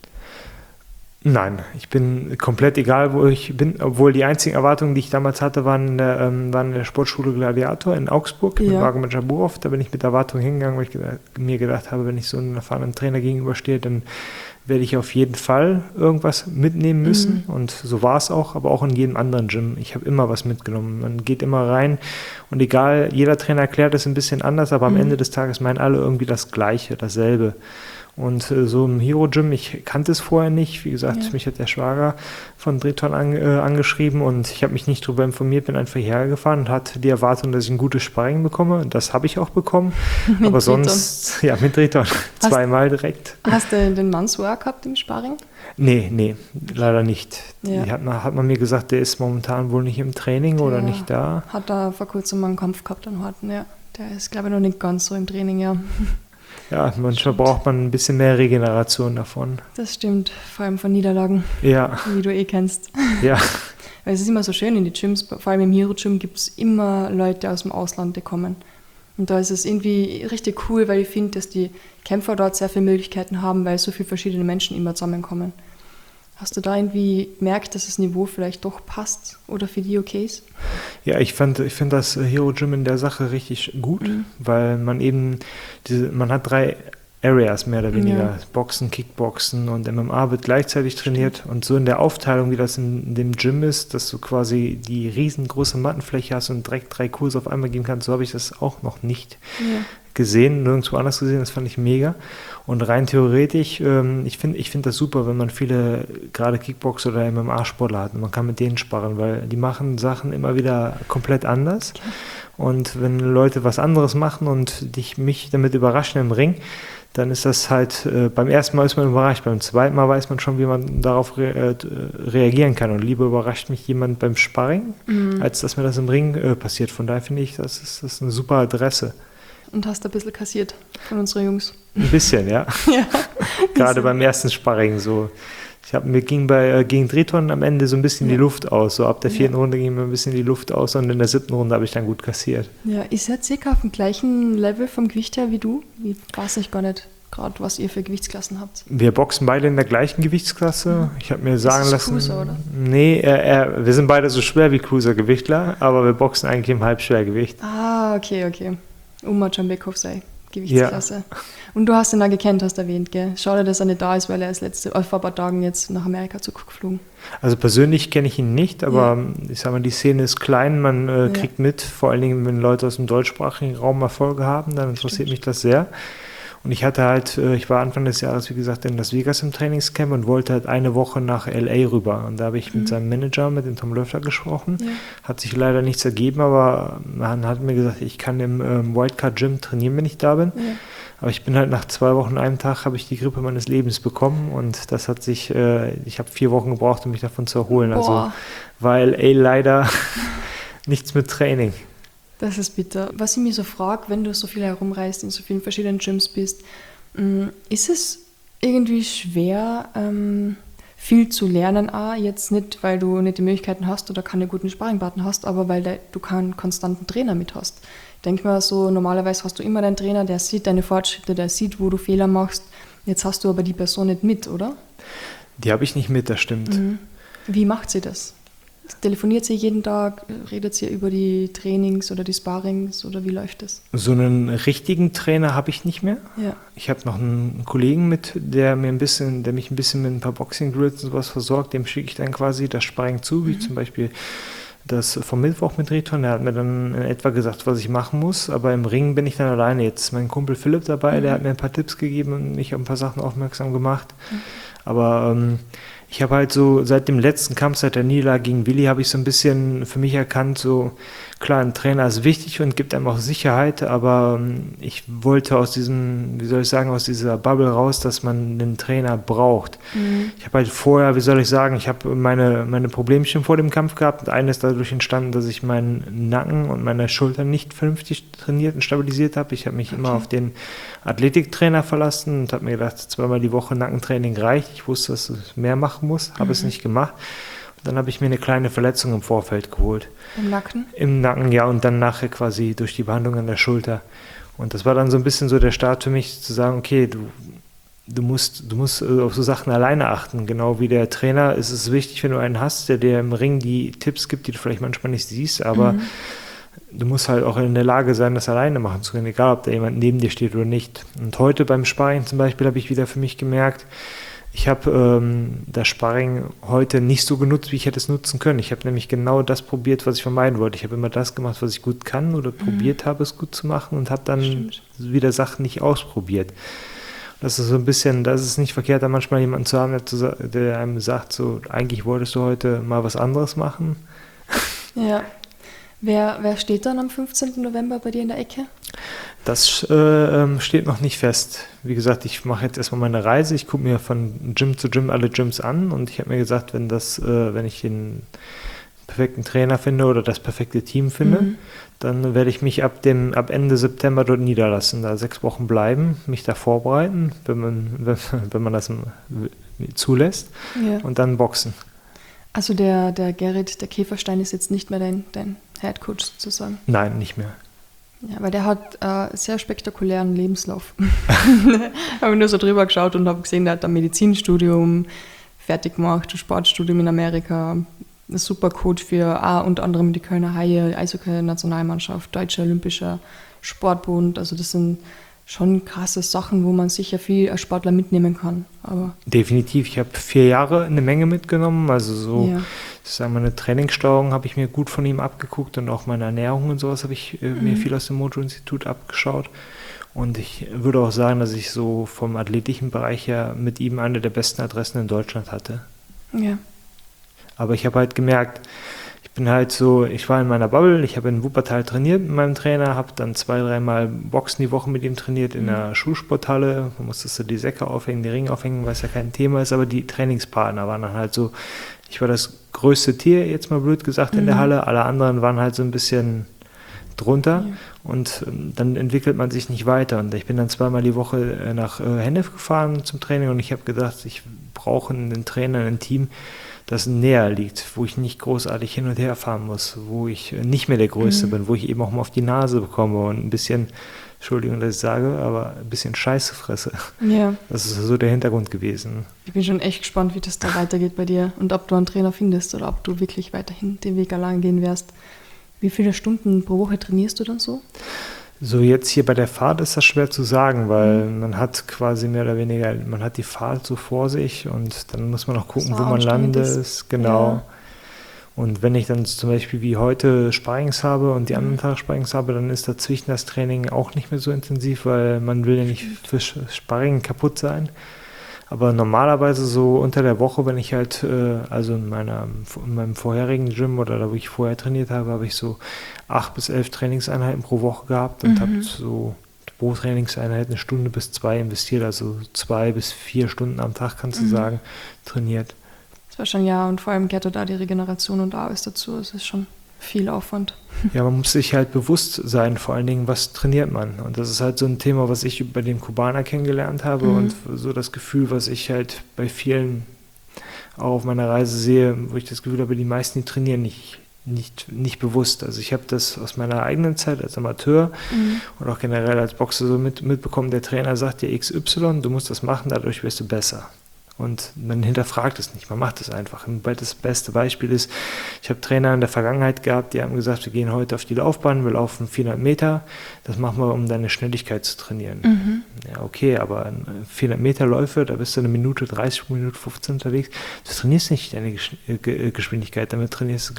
Nein, ich bin komplett egal, wo ich bin, obwohl die einzigen Erwartungen, die ich damals hatte, waren in der Sportschule Gladiator in Augsburg mit Magomed Jaburov. Da bin ich mit Erwartungen hingegangen, weil ich mir gedacht habe, wenn ich so einem erfahrenen Trainer gegenüberstehe, dann werde ich auf jeden Fall irgendwas mitnehmen müssen. Und so war es auch, aber auch in jedem anderen Gym. Ich habe immer was mitgenommen. Man geht immer rein und egal, jeder Trainer erklärt es ein bisschen anders, aber am Ende des Tages meinen alle irgendwie das Gleiche, dasselbe. Und so im Hero Gym, ich kannte es vorher nicht. Wie gesagt, mich hat der Schwager von Driton angeschrieben und ich habe mich nicht darüber informiert, bin einfach hierher gefahren und hatte die Erwartung, dass ich ein gutes Sparring bekomme. Und das habe ich auch bekommen. Aber sonst, mit Driton, zweimal direkt. Hast du den Mansour gehabt im Sparring? Nee, leider nicht. Ja. Die hat man mir gesagt, der ist momentan wohl nicht im Training oder nicht da. Hat da vor kurzem mal einen Kampf gehabt an Horten, ja. Der ist, glaube ich, noch nicht ganz so im Training, ja. Ja, manchmal braucht man ein bisschen mehr Regeneration davon. Das stimmt, vor allem von Niederlagen, wie du kennst. Ja. Weil es ist immer so schön in die Gyms, vor allem im Hero Gym gibt es immer Leute aus dem Ausland, die kommen. Und da ist es irgendwie richtig cool, weil ich finde, dass die Kämpfer dort sehr viele Möglichkeiten haben, weil so viele verschiedene Menschen immer zusammenkommen. Hast du da irgendwie gemerkt, dass das Niveau vielleicht doch passt oder für die okay ist? Ja, ich finde das Hero Gym in der Sache richtig gut, weil man eben man hat 3 Areas mehr oder weniger. Ja. Boxen, Kickboxen und MMA wird gleichzeitig trainiert. Und so in der Aufteilung, wie das in dem Gym ist, dass du quasi die riesengroße Mattenfläche hast und direkt 3 Kurse auf einmal geben kannst, so habe ich das auch noch nicht gesehen, nirgendwo anders gesehen. Das fand ich mega. Und rein theoretisch, ich finde das super, wenn man viele, gerade Kickboxer oder MMA-Sportler hat. Und man kann mit denen sparren, weil die machen Sachen immer wieder komplett anders. Okay. Und wenn Leute was anderes machen und mich damit überraschen im Ring, dann ist das halt, beim ersten Mal ist man überrascht, beim zweiten Mal weiß man schon, wie man darauf reagieren kann. Und lieber überrascht mich jemand beim Sparring, als dass mir das im Ring passiert. Von daher finde ich, das ist eine super Adresse. Und hast ein bisschen kassiert von unseren Jungs. Ein bisschen, ja. Gerade beim ersten Sparring so. Mir ging gegen Driton am Ende so ein bisschen die Luft aus. So ab der 4. Runde ging mir ein bisschen die Luft aus und in der 7. Runde habe ich dann gut kassiert. Ja, ist er circa auf dem gleichen Level vom Gewicht her wie du? Ich weiß ich gar nicht gerade, was ihr für Gewichtsklassen habt. Wir boxen beide in der gleichen Gewichtsklasse. Ich habe mir sagen lassen... Cruiser, oder? Nee, wir sind beide so schwer wie Cruiser-Gewichtler, aber wir boxen eigentlich im Halbschwergewicht. Ah, okay. Umar Jambekov sei Gewichtsklasse. Ja. Und du hast ihn da gekannt, hast erwähnt, gell? Schade, dass er nicht da ist, weil er ist vor ein paar Tagen jetzt nach Amerika zurückgeflogen. Also persönlich kenne ich ihn nicht, aber ich sage mal, die Szene ist klein, man kriegt mit, vor allen Dingen, wenn Leute aus dem deutschsprachigen Raum Erfolge haben, dann interessiert mich das sehr. Und ich war Anfang des Jahres, wie gesagt, in Las Vegas im Trainingscamp und wollte halt eine Woche nach L.A. rüber. Und da habe ich mit seinem Manager, mit dem Tom Löffler, gesprochen. Ja. Hat sich leider nichts ergeben, aber man hat mir gesagt, ich kann im Wildcard Gym trainieren, wenn ich da bin. Ja. Aber ich bin halt nach 2 Wochen, einem Tag, habe ich die Grippe meines Lebens bekommen und das hat sich, ich habe 4 Wochen gebraucht, um mich davon zu erholen. Boah. Also war L.A. leider nichts mit Training. Das ist bitter. Was ich mich so frage, wenn du so viel herumreist, in so vielen verschiedenen Gyms bist, ist es irgendwie schwer, viel zu lernen? Jetzt nicht, weil du nicht die Möglichkeiten hast oder keine guten Sparringpartner hast, aber weil du keinen konstanten Trainer mit hast. Ich denke mal so, normalerweise hast du immer deinen Trainer, der sieht deine Fortschritte, der sieht, wo du Fehler machst. Jetzt hast du aber die Person nicht mit, oder? Die habe ich nicht mit, das stimmt. Wie macht sie das? Telefoniert sie jeden Tag? Redet sie über die Trainings oder die Sparrings oder wie läuft das? So einen richtigen Trainer habe ich nicht mehr. Ja. Ich habe noch einen Kollegen mit, der mich ein bisschen mit ein paar Boxing-Drills und sowas versorgt. Dem schicke ich dann quasi das Sparring zu, wie zum Beispiel das vom Mittwoch mit Driton. Der hat mir dann in etwa gesagt, was ich machen muss. Aber im Ring bin ich dann alleine. Jetzt ist mein Kumpel Philipp dabei, der hat mir ein paar Tipps gegeben und mich auf ein paar Sachen aufmerksam gemacht. Aber ich habe halt so seit dem letzten Kampf, seit der Niederlage gegen Willi, habe ich so ein bisschen für mich erkannt, so klar, ein Trainer ist wichtig und gibt einem auch Sicherheit, aber ich wollte aus dieser Bubble raus, dass man einen Trainer braucht. Ich habe halt vorher, ich habe meine Problemchen vor dem Kampf gehabt und eines dadurch entstanden, dass ich meinen Nacken und meine Schultern nicht vernünftig trainiert und stabilisiert habe. Ich habe mich immer auf den Athletiktrainer verlassen und habe mir gedacht, 2-mal die Woche Nackentraining reicht. Ich wusste, dass ich mehr machen muss, habe es nicht gemacht. Dann habe ich mir eine kleine Verletzung im Vorfeld geholt. Im Nacken? Im Nacken, ja, und dann nachher quasi durch die Behandlung an der Schulter. Und das war dann so ein bisschen so der Start für mich, zu sagen, okay, du musst auf so Sachen alleine achten. Genau wie der Trainer ist es wichtig, wenn du einen hast, der dir im Ring die Tipps gibt, die du vielleicht manchmal nicht siehst, aber du musst halt auch in der Lage sein, das alleine machen zu können, egal ob da jemand neben dir steht oder nicht. Und heute beim Sparring zum Beispiel habe ich wieder für mich gemerkt, ich habe das Sparring heute nicht so genutzt, wie ich hätte es nutzen können. Ich habe nämlich genau das probiert, was ich vermeiden wollte. Ich habe immer das gemacht, was ich gut kann oder probiert habe, es gut zu machen und habe dann wieder Sachen nicht ausprobiert. Das ist so ein bisschen, das ist nicht verkehrt, da manchmal jemanden zu haben, der einem sagt, so, eigentlich wolltest du heute mal was anderes machen. Ja. Wer steht dann am 15. November bei dir in der Ecke? Das steht noch nicht fest. Wie gesagt, ich mache jetzt erstmal meine Reise. Ich gucke mir von Gym zu Gym alle Gyms an und ich habe mir gesagt, wenn ich den perfekten Trainer finde oder das perfekte Team finde, dann werde ich mich ab Ende September dort niederlassen, da 6 Wochen bleiben, mich da vorbereiten, wenn man das zulässt, und dann boxen. Also der Gerrit, der Käferstein ist jetzt nicht mehr dein Headcoach sozusagen? Nein, nicht mehr. Ja, weil der hat sehr spektakulären Lebenslauf. Habe nur so drüber geschaut und habe gesehen, der hat ein Medizinstudium fertig gemacht, ein Sportstudium in Amerika, ein super Coach für unter anderem die Kölner Haie, Eishockey-Nationalmannschaft, Deutscher Olympischer Sportbund. Also das sind schon krasse Sachen, wo man sicher viel als Sportler mitnehmen kann. Aber definitiv. Ich habe 4 Jahre eine Menge mitgenommen. Also so, sagen wir, eine Trainingssteuerung habe ich mir gut von ihm abgeguckt und auch meine Ernährung und sowas habe ich mir viel aus dem Mojo-Institut abgeschaut. Und ich würde auch sagen, dass ich so vom athletischen Bereich her mit ihm eine der besten Adressen in Deutschland hatte. Ja. Aber ich habe halt gemerkt, ich war in meiner Bubble, ich habe in Wuppertal trainiert mit meinem Trainer, habe dann 2-3 Mal Boxen die Woche mit ihm trainiert in der Schulsporthalle. Da musstest du die Säcke aufhängen, die Ringe aufhängen, was ja kein Thema ist, aber die Trainingspartner waren dann halt so, ich war das größte Tier, jetzt mal blöd gesagt, in der Halle, alle anderen waren halt so ein bisschen drunter und dann entwickelt man sich nicht weiter. Und ich bin dann 2-mal die Woche nach Hennef gefahren zum Training und ich habe gedacht, ich brauche einen Trainer, ein Team, das näher liegt, wo ich nicht großartig hin und her fahren muss, wo ich nicht mehr der Größte bin, wo ich eben auch mal auf die Nase bekomme und ein bisschen, Entschuldigung, dass ich sage, aber ein bisschen Scheiße fresse. Ja. Das ist so der Hintergrund gewesen. Ich bin schon echt gespannt, wie das da weitergeht bei dir und ob du einen Trainer findest oder ob du wirklich weiterhin den Weg allein gehen wirst. Wie viele Stunden pro Woche trainierst du dann so? So jetzt hier bei der Fahrt ist das schwer zu sagen, weil man hat quasi mehr oder weniger, man hat die Fahrt so vor sich und dann muss man auch gucken, wo man landet. Genau. Ja. Und wenn ich dann zum Beispiel wie heute Sparrings habe und die anderen Tage Sparrings habe, dann ist dazwischen das Training auch nicht mehr so intensiv, weil man will ja nicht für Sparring kaputt sein. Aber normalerweise so unter der Woche, wenn ich halt, also in meinem vorherigen Gym oder da, wo ich vorher trainiert habe, habe ich so 8 bis 11 Trainingseinheiten pro Woche gehabt und habe so pro Trainingseinheit 1 Stunde bis 2 investiert, also 2 bis 4 Stunden am Tag, kannst du sagen, trainiert. Das war schon, und vor allem gehört da die Regeneration und alles dazu, es ist schon viel Aufwand. Ja, man muss sich halt bewusst sein, vor allen Dingen, was trainiert man. Und das ist halt so ein Thema, was ich bei den Kubaner kennengelernt habe und so das Gefühl, was ich halt bei vielen auch auf meiner Reise sehe, wo ich das Gefühl habe, die meisten, die trainieren nicht bewusst. Also ich habe das aus meiner eigenen Zeit als Amateur und auch generell als Boxer so mitbekommen, der Trainer sagt dir XY, du musst das machen, dadurch wirst du besser. Und man hinterfragt es nicht, man macht es einfach. Das beste Beispiel ist, ich habe Trainer in der Vergangenheit gehabt, die haben gesagt, wir gehen heute auf die Laufbahn, wir laufen 400 Meter, das machen wir, um deine Schnelligkeit zu trainieren. Ja, okay, aber 400 Meter Läufe, da bist du 1 Minute 30, Minute 15 unterwegs, du trainierst nicht deine Geschwindigkeit, damit trainierst du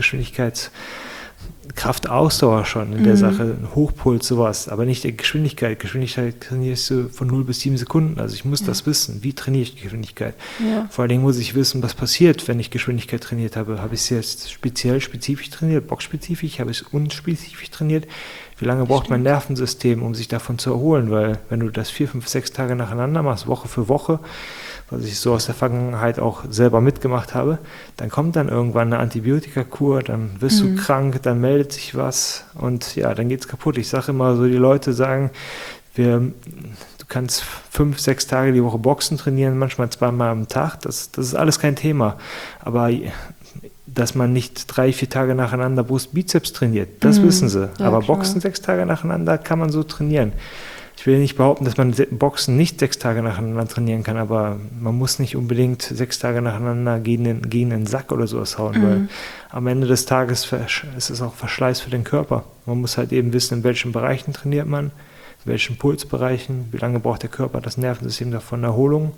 Kraft, Ausdauer schon in der Sache, Hochpuls, sowas, aber nicht die Geschwindigkeit. Geschwindigkeit trainierst du von 0 bis 7 Sekunden, also ich muss das wissen, wie trainiere ich Geschwindigkeit. Ja. Vor allen Dingen muss ich wissen, was passiert, wenn ich Geschwindigkeit trainiert habe. Habe ich es jetzt spezifisch trainiert, boxspezifisch, habe ich es unspezifisch trainiert? Wie lange braucht mein Nervensystem, um sich davon zu erholen? Weil wenn du das 4, 5, 6 Tage nacheinander machst, Woche für Woche, was ich so aus der Vergangenheit auch selber mitgemacht habe, dann kommt dann irgendwann eine Antibiotikakur, dann wirst du krank, dann meldet sich was und ja, dann geht's kaputt. Ich sage immer so, die Leute sagen, du kannst 5, 6 Tage die Woche Boxen trainieren, manchmal 2-mal am Tag, das ist alles kein Thema. Aber dass man nicht 3-4 Tage nacheinander Brust-Bizeps trainiert. Das wissen sie. Ja, aber klar. Boxen 6 Tage nacheinander kann man so trainieren. Ich will nicht behaupten, dass man Boxen nicht 6 Tage nacheinander trainieren kann, aber man muss nicht unbedingt 6 Tage nacheinander gegen den Sack oder sowas hauen, weil am Ende des Tages ist es auch Verschleiß für den Körper. Man muss halt eben wissen, in welchen Bereichen trainiert man, in welchen Pulsbereichen, wie lange braucht der Körper, das Nervensystem davon Erholung.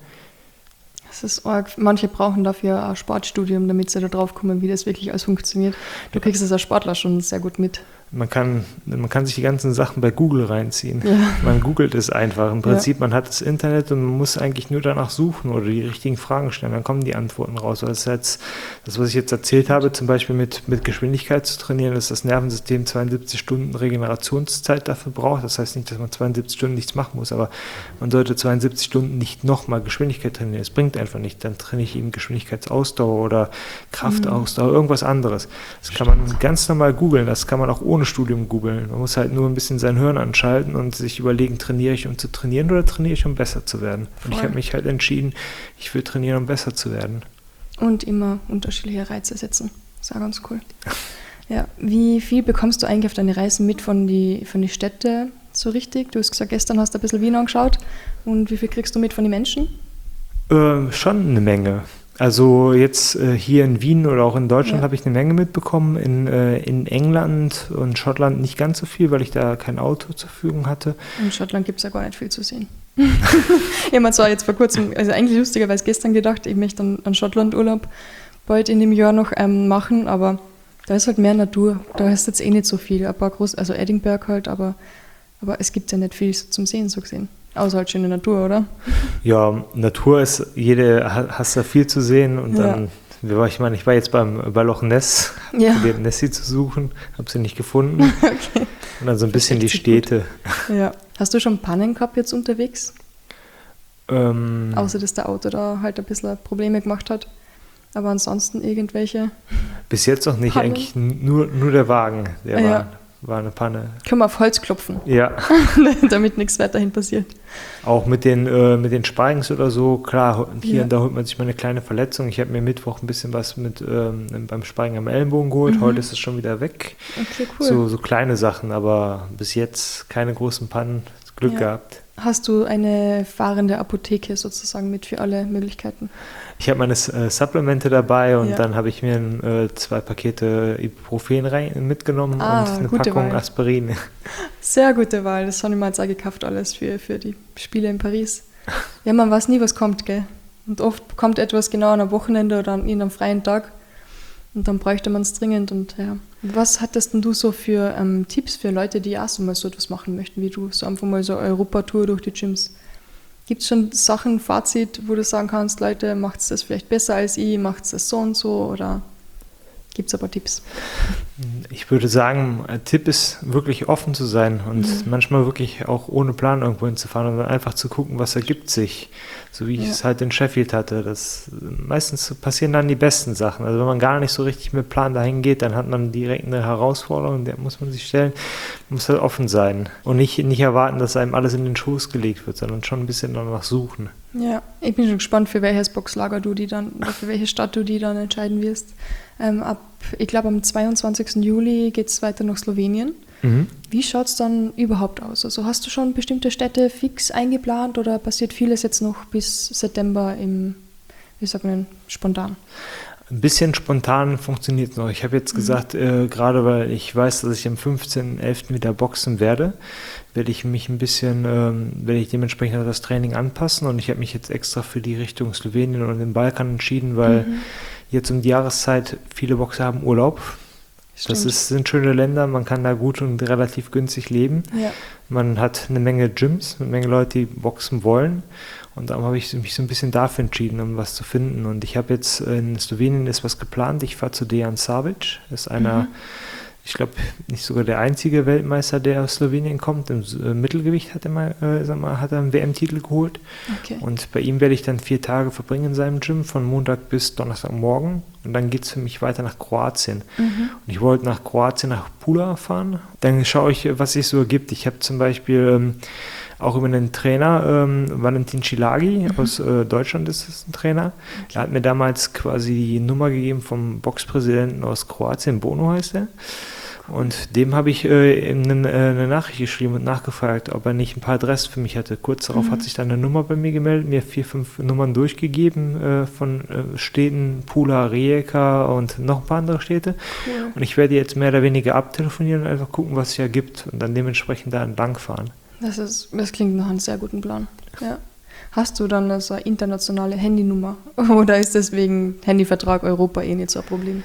Das ist arg. Manche brauchen dafür ein Sportstudium, damit sie da drauf kommen, wie das wirklich alles funktioniert. Du kriegst es als Sportler schon sehr gut mit. Man kann sich die ganzen Sachen bei Google reinziehen. Ja. Man googelt es einfach. Im Prinzip, man hat das Internet und man muss eigentlich nur danach suchen oder die richtigen Fragen stellen. Dann kommen die Antworten raus. Das was ich jetzt erzählt habe, zum Beispiel mit Geschwindigkeit zu trainieren, dass das Nervensystem 72 Stunden Regenerationszeit dafür braucht. Das heißt nicht, dass man 72 Stunden nichts machen muss, aber man sollte 72 Stunden nicht nochmal Geschwindigkeit trainieren. Es bringt einfach nicht. Dann trainiere ich eben Geschwindigkeitsausdauer oder Kraftausdauer, irgendwas anderes. Das kann man ganz normal googeln. Das kann man auch ohne Studium googeln. Man muss halt nur ein bisschen sein Hirn anschalten und sich überlegen, trainiere ich, um zu trainieren oder trainiere ich, um besser zu werden? Und ich habe mich halt entschieden, ich will trainieren, um besser zu werden. Und immer unterschiedliche Reize setzen. Das ist auch ganz cool. Ja, wie viel bekommst du eigentlich auf deine Reisen mit von die Städte so richtig? Du hast gesagt, gestern hast du ein bisschen Wien angeschaut. Und wie viel kriegst du mit von den Menschen? Schon eine Menge. Also jetzt hier in Wien oder auch in Deutschland habe ich eine Menge mitbekommen. In England und Schottland nicht ganz so viel, weil ich da kein Auto zur Verfügung hatte. In Schottland gibt es ja gar nicht viel zu sehen. Ich habe mir zwar jetzt vor kurzem, also eigentlich lustigerweise gestern gedacht, ich möchte einen Schottland-Urlaub bald in dem Jahr noch machen, aber da ist halt mehr Natur. Da ist jetzt eh nicht so viel. Ein paar also Edinburgh halt, aber es gibt ja nicht viel zum Sehen so gesehen. Außer halt schöne Natur, oder? Ja, Natur ist, hast da viel zu sehen und dann, ich war jetzt bei Loch Ness, probiert Nessie zu suchen, habe sie nicht gefunden. Okay. Und dann so ein bisschen die Städte. Ja. Hast du schon Pannen gehabt jetzt unterwegs? Außer, dass der Auto da halt ein bisschen Probleme gemacht hat. Aber ansonsten irgendwelche? Bis jetzt noch nicht, Pannen? eigentlich nur der Wagen, der war eine Panne. Können wir auf Holz klopfen? Ja. Damit nichts weiterhin passiert. Auch mit den Sparrings oder so, klar, hier und da holt man sich mal eine kleine Verletzung. Ich habe mir Mittwoch ein bisschen was beim Sparring am Ellenbogen geholt, heute ist es schon wieder weg. Okay, cool. So kleine Sachen, aber bis jetzt keine großen Pannen, Glück gehabt. Hast du eine fahrende Apotheke sozusagen mit für alle Möglichkeiten? Ich habe meine Supplemente dabei und dann habe ich mir 2 Pakete Ibuprofen mitgenommen und eine Packung Aspirin. Sehr gute Wahl, das habe ich mir jetzt auch gekauft, alles für die Spiele in Paris. Ja, man weiß nie, was kommt, gell? Und oft kommt etwas genau an einem Wochenende oder an einem freien Tag und dann bräuchte man es dringend. Und ja, was hattest denn du so für Tipps für Leute, die auch so mal so etwas machen möchten, wie du, so einfach mal so eine Europatour durch die Gyms? Gibt es schon Sachen, Fazit, wo du sagen kannst, Leute, macht es das vielleicht besser als ich, macht es das so und so, oder gibt es aber Tipps? Ich würde sagen, ein Tipp ist wirklich offen zu sein und manchmal wirklich auch ohne Plan irgendwo hinzufahren und dann einfach zu gucken, was ergibt sich. So wie ich es halt in Sheffield hatte. Meistens passieren dann die besten Sachen. Also wenn man gar nicht so richtig mit Plan dahin geht, dann hat man direkt eine Herausforderung, der muss man sich stellen. Man muss halt offen sein und nicht erwarten, dass einem alles in den Schoß gelegt wird, sondern schon ein bisschen danach suchen. Ja, ich bin schon gespannt, für welches Boxlager du die dann, oder für welche Stadt du die dann entscheiden wirst. Ich glaube, am 22. Juli geht es weiter nach Slowenien. Wie schaut es dann überhaupt aus? Also hast du schon bestimmte Städte fix eingeplant oder passiert vieles jetzt noch bis September spontan? Ein bisschen spontan funktioniert es noch. Ich habe jetzt gesagt, gerade weil ich weiß, dass ich am 15.11. wieder boxen werde ich mich ein bisschen, werde ich dementsprechend auch das Training anpassen und ich habe mich jetzt extra für die Richtung Slowenien und den Balkan entschieden, weil jetzt um die Jahreszeit viele Boxer haben Urlaub. Stimmt. Sind schöne Länder, man kann da gut und relativ günstig leben. Ja. Man hat eine Menge Gyms, eine Menge Leute, die boxen wollen. Und darum habe ich mich so ein bisschen dafür entschieden, um was zu finden. Und ich habe jetzt in Slowenien ist was geplant. Ich fahre zu Dejan Savic. Das ist einer, ich glaube, nicht sogar der einzige Weltmeister, der aus Slowenien kommt. Im Mittelgewicht hat er einen WM-Titel geholt. Okay. Und bei ihm werde ich dann 4 Tage verbringen in seinem Gym, von Montag bis Donnerstagmorgen. Und dann geht es für mich weiter nach Kroatien. Und ich wollte nach Kroatien, nach Pula fahren. Dann schaue ich, was sich so ergibt. Ich habe zum Beispiel auch über einen Trainer, Valentin Cilagi aus Deutschland ist es ein Trainer. Er hat mir damals quasi die Nummer gegeben vom Boxpräsidenten aus Kroatien, Bono heißt er. Und dem habe ich eine Nachricht geschrieben und nachgefragt, ob er nicht ein paar Adressen für mich hatte. Kurz darauf hat sich dann eine Nummer bei mir gemeldet, mir 4, 5 Nummern durchgegeben von Städten, Pula, Rijeka und noch ein paar andere Städte. Cool. Und ich werde jetzt mehr oder weniger abtelefonieren und einfach gucken, was es ja gibt und dann dementsprechend da entlang fahren. Das klingt nach einem sehr guten Plan. Ja. Hast du dann so eine internationale Handynummer? Oder ist deswegen Handyvertrag Europa nicht so ein Problem?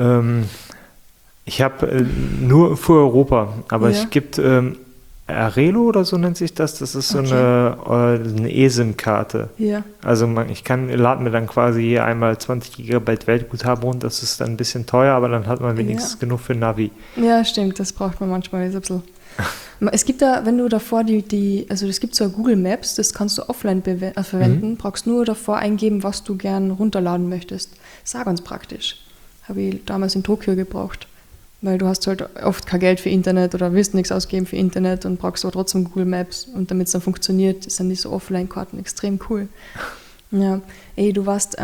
Ich habe nur für Europa, aber es gibt Arelo oder so nennt sich das. Das ist so eine eSIM-Karte. Ja. Also ich lade mir dann quasi hier einmal 20 GB Weltguthaben runter. Das ist dann ein bisschen teuer, aber dann hat man wenigstens genug für Navi. Ja, stimmt. Das braucht man manchmal ein bisschen. Es gibt da, wenn du davor also es gibt so Google Maps, das kannst du offline verwenden, brauchst nur davor eingeben, was du gern runterladen möchtest. Das ist auch ganz praktisch. Habe ich damals in Tokio gebraucht. Weil du hast halt oft kein Geld für Internet oder willst nichts ausgeben für Internet und brauchst aber trotzdem Google Maps. Und damit es dann funktioniert, sind diese Offline-Karten extrem cool. Ja, du warst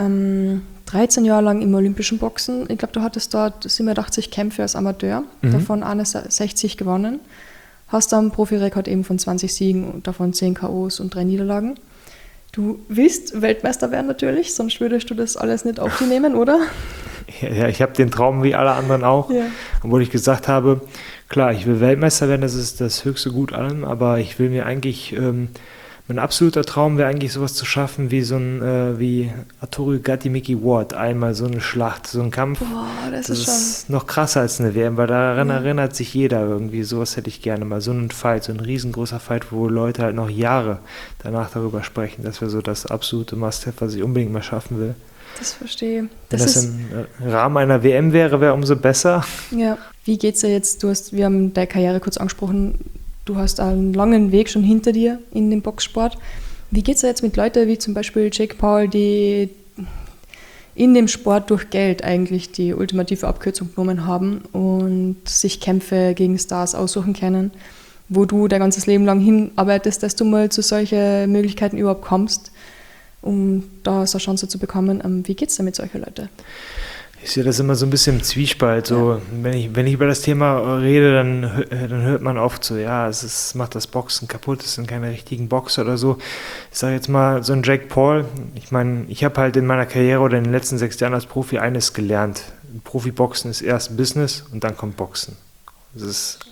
13 Jahre lang im olympischen Boxen. Ich glaube, du hattest dort 87 Kämpfe als Amateur, davon 61 gewonnen. Hast dann einen Profirekord eben von 20 Siegen und davon 10 KOs und 3 Niederlagen. Du willst Weltmeister werden natürlich, sonst würdest du das alles nicht auf dich nehmen, oder? Ja, ich habe den Traum wie alle anderen auch, obwohl ich gesagt habe, klar, ich will Weltmeister werden, das ist das höchste Gut allem, aber ich will mir eigentlich, mein absoluter Traum wäre eigentlich sowas zu schaffen wie wie Arturo Gatti, Mickey Ward, einmal so eine Schlacht, so ein Kampf. Boah, das ist noch krasser als eine WM, weil daran erinnert sich jeder irgendwie, sowas hätte ich gerne mal, so einen Fight, so ein riesengroßer Fight, wo Leute halt noch Jahre danach darüber sprechen, das wäre so das absolute Must-have, was ich unbedingt mal schaffen will. Das verstehe. Wenn das im Rahmen einer WM wäre umso besser. Ja, wie geht's dir jetzt? Wir haben deine Karriere kurz angesprochen, du hast einen langen Weg schon hinter dir in dem Boxsport. Wie geht's dir jetzt mit Leuten wie zum Beispiel Jake Paul, die in dem Sport durch Geld eigentlich die ultimative Abkürzung genommen haben und sich Kämpfe gegen Stars aussuchen können, wo du dein ganzes Leben lang hinarbeitest, dass du mal zu solchen Möglichkeiten überhaupt kommst, um da so eine Chance zu bekommen. Wie geht's dir mit solchen Leuten? Ich sehe das immer so ein bisschen im Zwiespalt. So, wenn ich über das Thema rede, dann hört man oft so, ja, es macht das Boxen kaputt, es sind keine richtigen Boxer oder so. Ich sage jetzt mal, so ein Jake Paul, ich meine, ich habe halt in meiner Karriere oder in den letzten 6 Jahren als Profi eines gelernt. Profiboxen ist erst Business und dann kommt Boxen. Das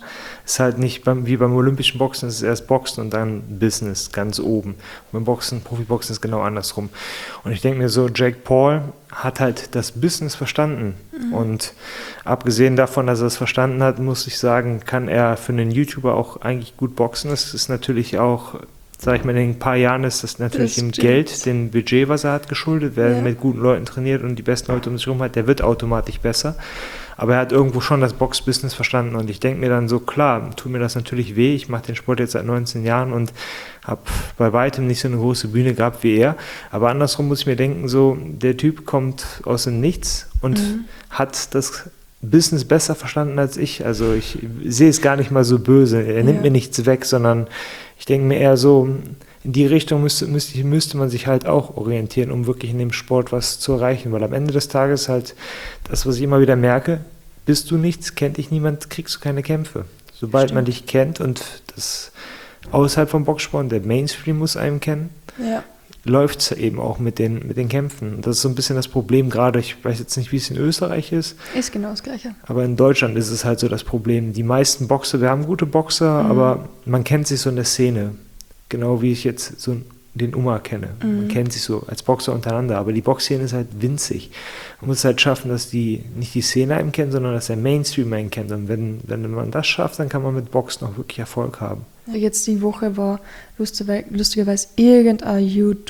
ist halt nicht wie beim olympischen Boxen, es ist erst Boxen und dann Business, ganz oben. Und beim Profiboxen ist genau andersrum. Und ich denke mir so, Jake Paul hat halt das Business verstanden. Und abgesehen davon, dass er es verstanden hat, muss ich sagen, kann er für einen YouTuber auch eigentlich gut boxen. Das ist natürlich auch, sage ich mal, in ein paar Jahren ist das natürlich dem Geld, dem Budget, was er hat, geschuldet. Wer mit guten Leuten trainiert und die besten Leute um sich herum hat, der wird automatisch besser. Aber er hat irgendwo schon das Box-Business verstanden und ich denke mir dann so, klar, tut mir das natürlich weh, ich mache den Sport jetzt seit 19 Jahren und habe bei weitem nicht so eine große Bühne gehabt wie er, aber andersrum muss ich mir denken, so, der Typ kommt aus dem Nichts und hat das Business besser verstanden als ich, also ich sehe es gar nicht mal so böse, er nimmt mir nichts weg, sondern ich denke mir eher so, in die Richtung müsste man sich halt auch orientieren, um wirklich in dem Sport was zu erreichen, weil am Ende des Tages halt das, was ich immer wieder merke, bist du nichts, kennt dich niemand, kriegst du keine Kämpfe. Sobald man dich kennt und das außerhalb vom Boxsport, der Mainstream muss einem kennen, läuft es eben auch mit den Kämpfen. Und das ist so ein bisschen das Problem gerade, ich weiß jetzt nicht, wie es in Österreich ist. Ist genau das Gleiche. Aber in Deutschland ist es halt so das Problem. Die meisten Boxer, wir haben gute Boxer, aber man kennt sich so in der Szene. Genau wie ich jetzt so den Uma kenne. Man kennt sich so als Boxer untereinander, aber die Boxszene ist halt winzig. Man muss halt schaffen, dass nicht die Szene einen kennt, sondern dass der Mainstream einen kennt. Und wenn man das schafft, dann kann man mit Boxen auch wirklich Erfolg haben. Jetzt die Woche war lustigerweise irgendein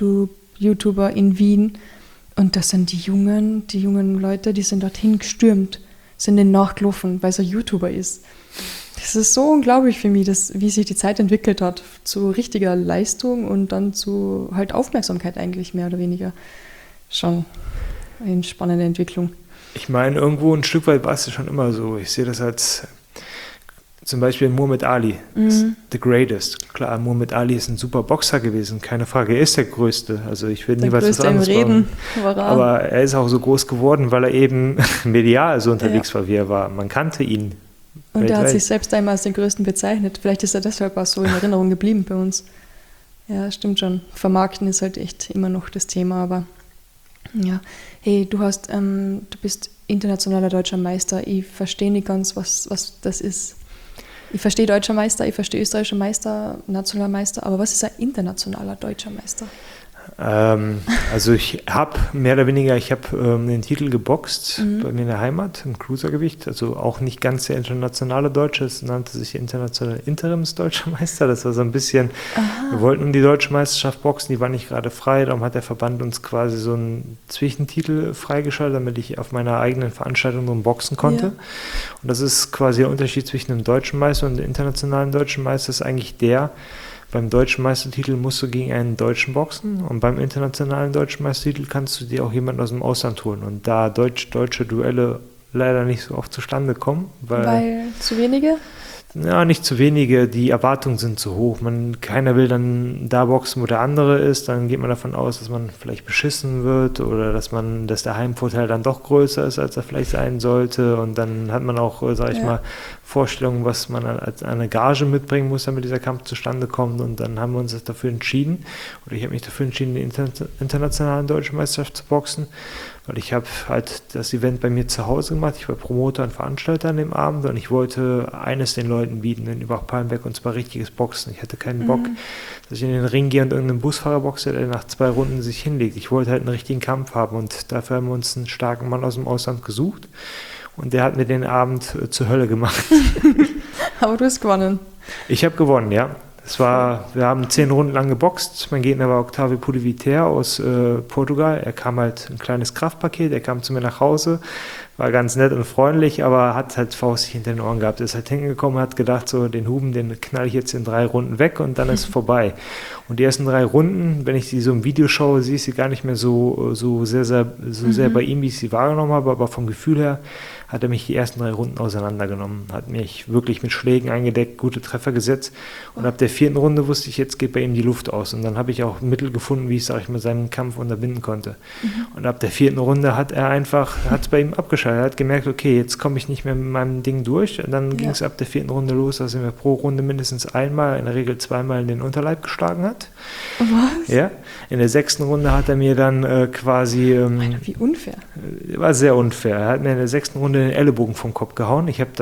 YouTuber in Wien und das sind die jungen Leute, die sind dorthin gestürmt, sind den nachgelaufen, weil es ein YouTuber ist. Das ist so unglaublich für mich, wie sich die Zeit entwickelt hat, zu richtiger Leistung und dann zu halt Aufmerksamkeit eigentlich mehr oder weniger. Schon eine spannende Entwicklung. Ich meine, irgendwo ein Stück weit war es ja schon immer so. Ich sehe das als Zum Beispiel Muhammad Ali, ist the greatest. Klar, Muhammad Ali ist ein super Boxer gewesen, keine Frage, er ist der Größte. Also ich will niemals was anderes Reden. Aber er ist auch so groß geworden, weil er eben medial so unterwegs war, wie er war. Man kannte ihn. Und weltweit. Er hat sich selbst einmal als den Größten bezeichnet. Vielleicht ist er deshalb auch so in Erinnerung geblieben bei uns. Ja, stimmt schon. Vermarkten ist halt echt immer noch das Thema, aber ja. Hey, du bist internationaler deutscher Meister. Ich verstehe nicht ganz, was das ist. Ich verstehe deutscher Meister, ich verstehe österreichischer Meister, nationaler Meister, aber was ist ein internationaler deutscher Meister? Also ich habe mehr oder weniger, den Titel geboxt bei mir in der Heimat im Cruisergewicht, also auch nicht ganz der internationale Deutsche, es nannte sich internationaler Interimsdeutscher Meister, das war so ein bisschen, wir wollten um die deutsche Meisterschaft boxen, die war nicht gerade frei, darum hat der Verband uns quasi so einen Zwischentitel freigeschaltet, damit ich auf meiner eigenen Veranstaltung nur boxen konnte. Ja. Und das ist quasi der Unterschied zwischen einem deutschen Meister und einem internationalen deutschen Meister, ist eigentlich beim deutschen Meistertitel musst du gegen einen Deutschen boxen und beim internationalen deutschen Meistertitel kannst du dir auch jemanden aus dem Ausland holen. Und da deutsche Duelle leider nicht so oft zustande kommen. Weil zu wenige? Ja, nicht zu wenige, die Erwartungen sind zu hoch. Keiner will dann da boxen, wo der andere ist. Dann geht man davon aus, dass man vielleicht beschissen wird oder dass der Heimvorteil dann doch größer ist, als er vielleicht sein sollte. Und dann hat man auch, sag ich mal, Vorstellungen, was man als eine Gage mitbringen muss, damit dieser Kampf zustande kommt. Und dann haben wir uns dafür entschieden, oder ich habe mich dafür entschieden, die internationalen deutschen Meisterschaft zu boxen. Weil ich habe halt das Event bei mir zu Hause gemacht. Ich war Promoter und Veranstalter an dem Abend und ich wollte eines den Leuten bieten in Übach-Palenberg, und zwar richtiges Boxen. Ich hatte keinen Bock, dass ich in den Ring gehe und irgendeinen Busfahrer boxe, der nach 2 Runden sich hinlegt. Ich wollte halt einen richtigen Kampf haben und dafür haben wir uns einen starken Mann aus dem Ausland gesucht und der hat mir den Abend zur Hölle gemacht. Aber du hast gewonnen. Ich habe gewonnen, ja. Wir haben 10 Runden lang geboxt. Mein Gegner war Octavio Pudiviter aus Portugal. Er kam halt ein kleines Kraftpaket, er kam zu mir nach Hause, war ganz nett und freundlich, aber hat halt faustig hinter den Ohren gehabt. Er ist halt hingekommen, hat gedacht, so den Huben, den knall ich jetzt in 3 Runden weg und dann ist es vorbei. Und die ersten 3 Runden, wenn ich die so im Video schaue, sehe ich sie gar nicht mehr so sehr bei ihm, wie ich sie wahrgenommen habe, aber vom Gefühl her hat er mich die ersten 3 Runden auseinandergenommen, hat mich wirklich mit Schlägen eingedeckt, gute Treffer gesetzt und ab der 4. Runde wusste ich, jetzt geht bei ihm die Luft aus und dann habe ich auch Mittel gefunden, wie ich, sag ich mal, seinen Kampf unterbinden konnte. Und ab der 4. Runde hat es bei ihm abgeschaltet, er hat gemerkt, okay, jetzt komme ich nicht mehr mit meinem Ding durch und dann ging es ab der 4. Runde los, dass er mir pro Runde mindestens einmal, in der Regel 2-mal in den Unterleib geschlagen hat. Was? Ja, in der 6. Runde hat er mir dann wie unfair. War sehr unfair. Er hat mir in der 6. Runde den Ellenbogen vom Kopf gehauen. Ich habe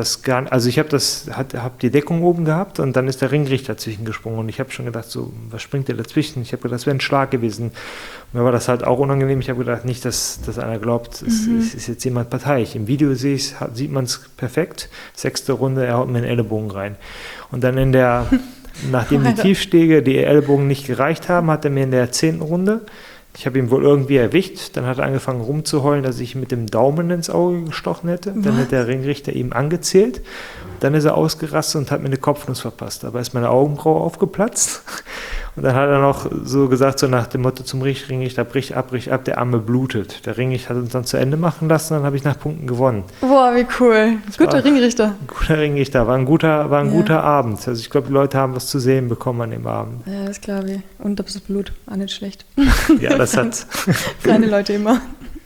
die Deckung oben gehabt und dann ist der Ringrichter dazwischen gesprungen und ich habe schon gedacht, so, was springt der dazwischen? Ich habe gedacht, das wäre ein Schlag gewesen. Mir war das halt auch unangenehm. Ich habe gedacht, nicht, dass einer glaubt, es ist jetzt jemand parteiisch. Im Video sieht man es perfekt. 6. Runde, er haut mir den Ellenbogen rein. Und dann nachdem die Tiefschläge, die Ellbogen nicht gereicht haben, hat er mir in der 10. Runde, ich habe ihn wohl irgendwie erwischt, dann hat er angefangen rumzuheulen, dass ich mit dem Daumen ins Auge gestochen hätte. Was? Dann hat der Ringrichter ihm angezählt. Dann ist er ausgerastet und hat mir eine Kopfnuss verpasst. Dabei ist meine Augenbraue aufgeplatzt. Und dann hat er noch so gesagt, so nach dem Motto zum Ringrichter, brich ab, der Arme blutet. Der Ringrichter hat uns dann zu Ende machen lassen, dann habe ich nach Punkten gewonnen. Boah, wie cool. Guter Ringrichter. Guter Ringrichter, war ein guter Abend. Also ich glaube, die Leute haben was zu sehen bekommen an dem Abend. Ja, das glaube ich. Und das Blut, auch nicht schlecht. Ja, das hat... Kleine Leute immer.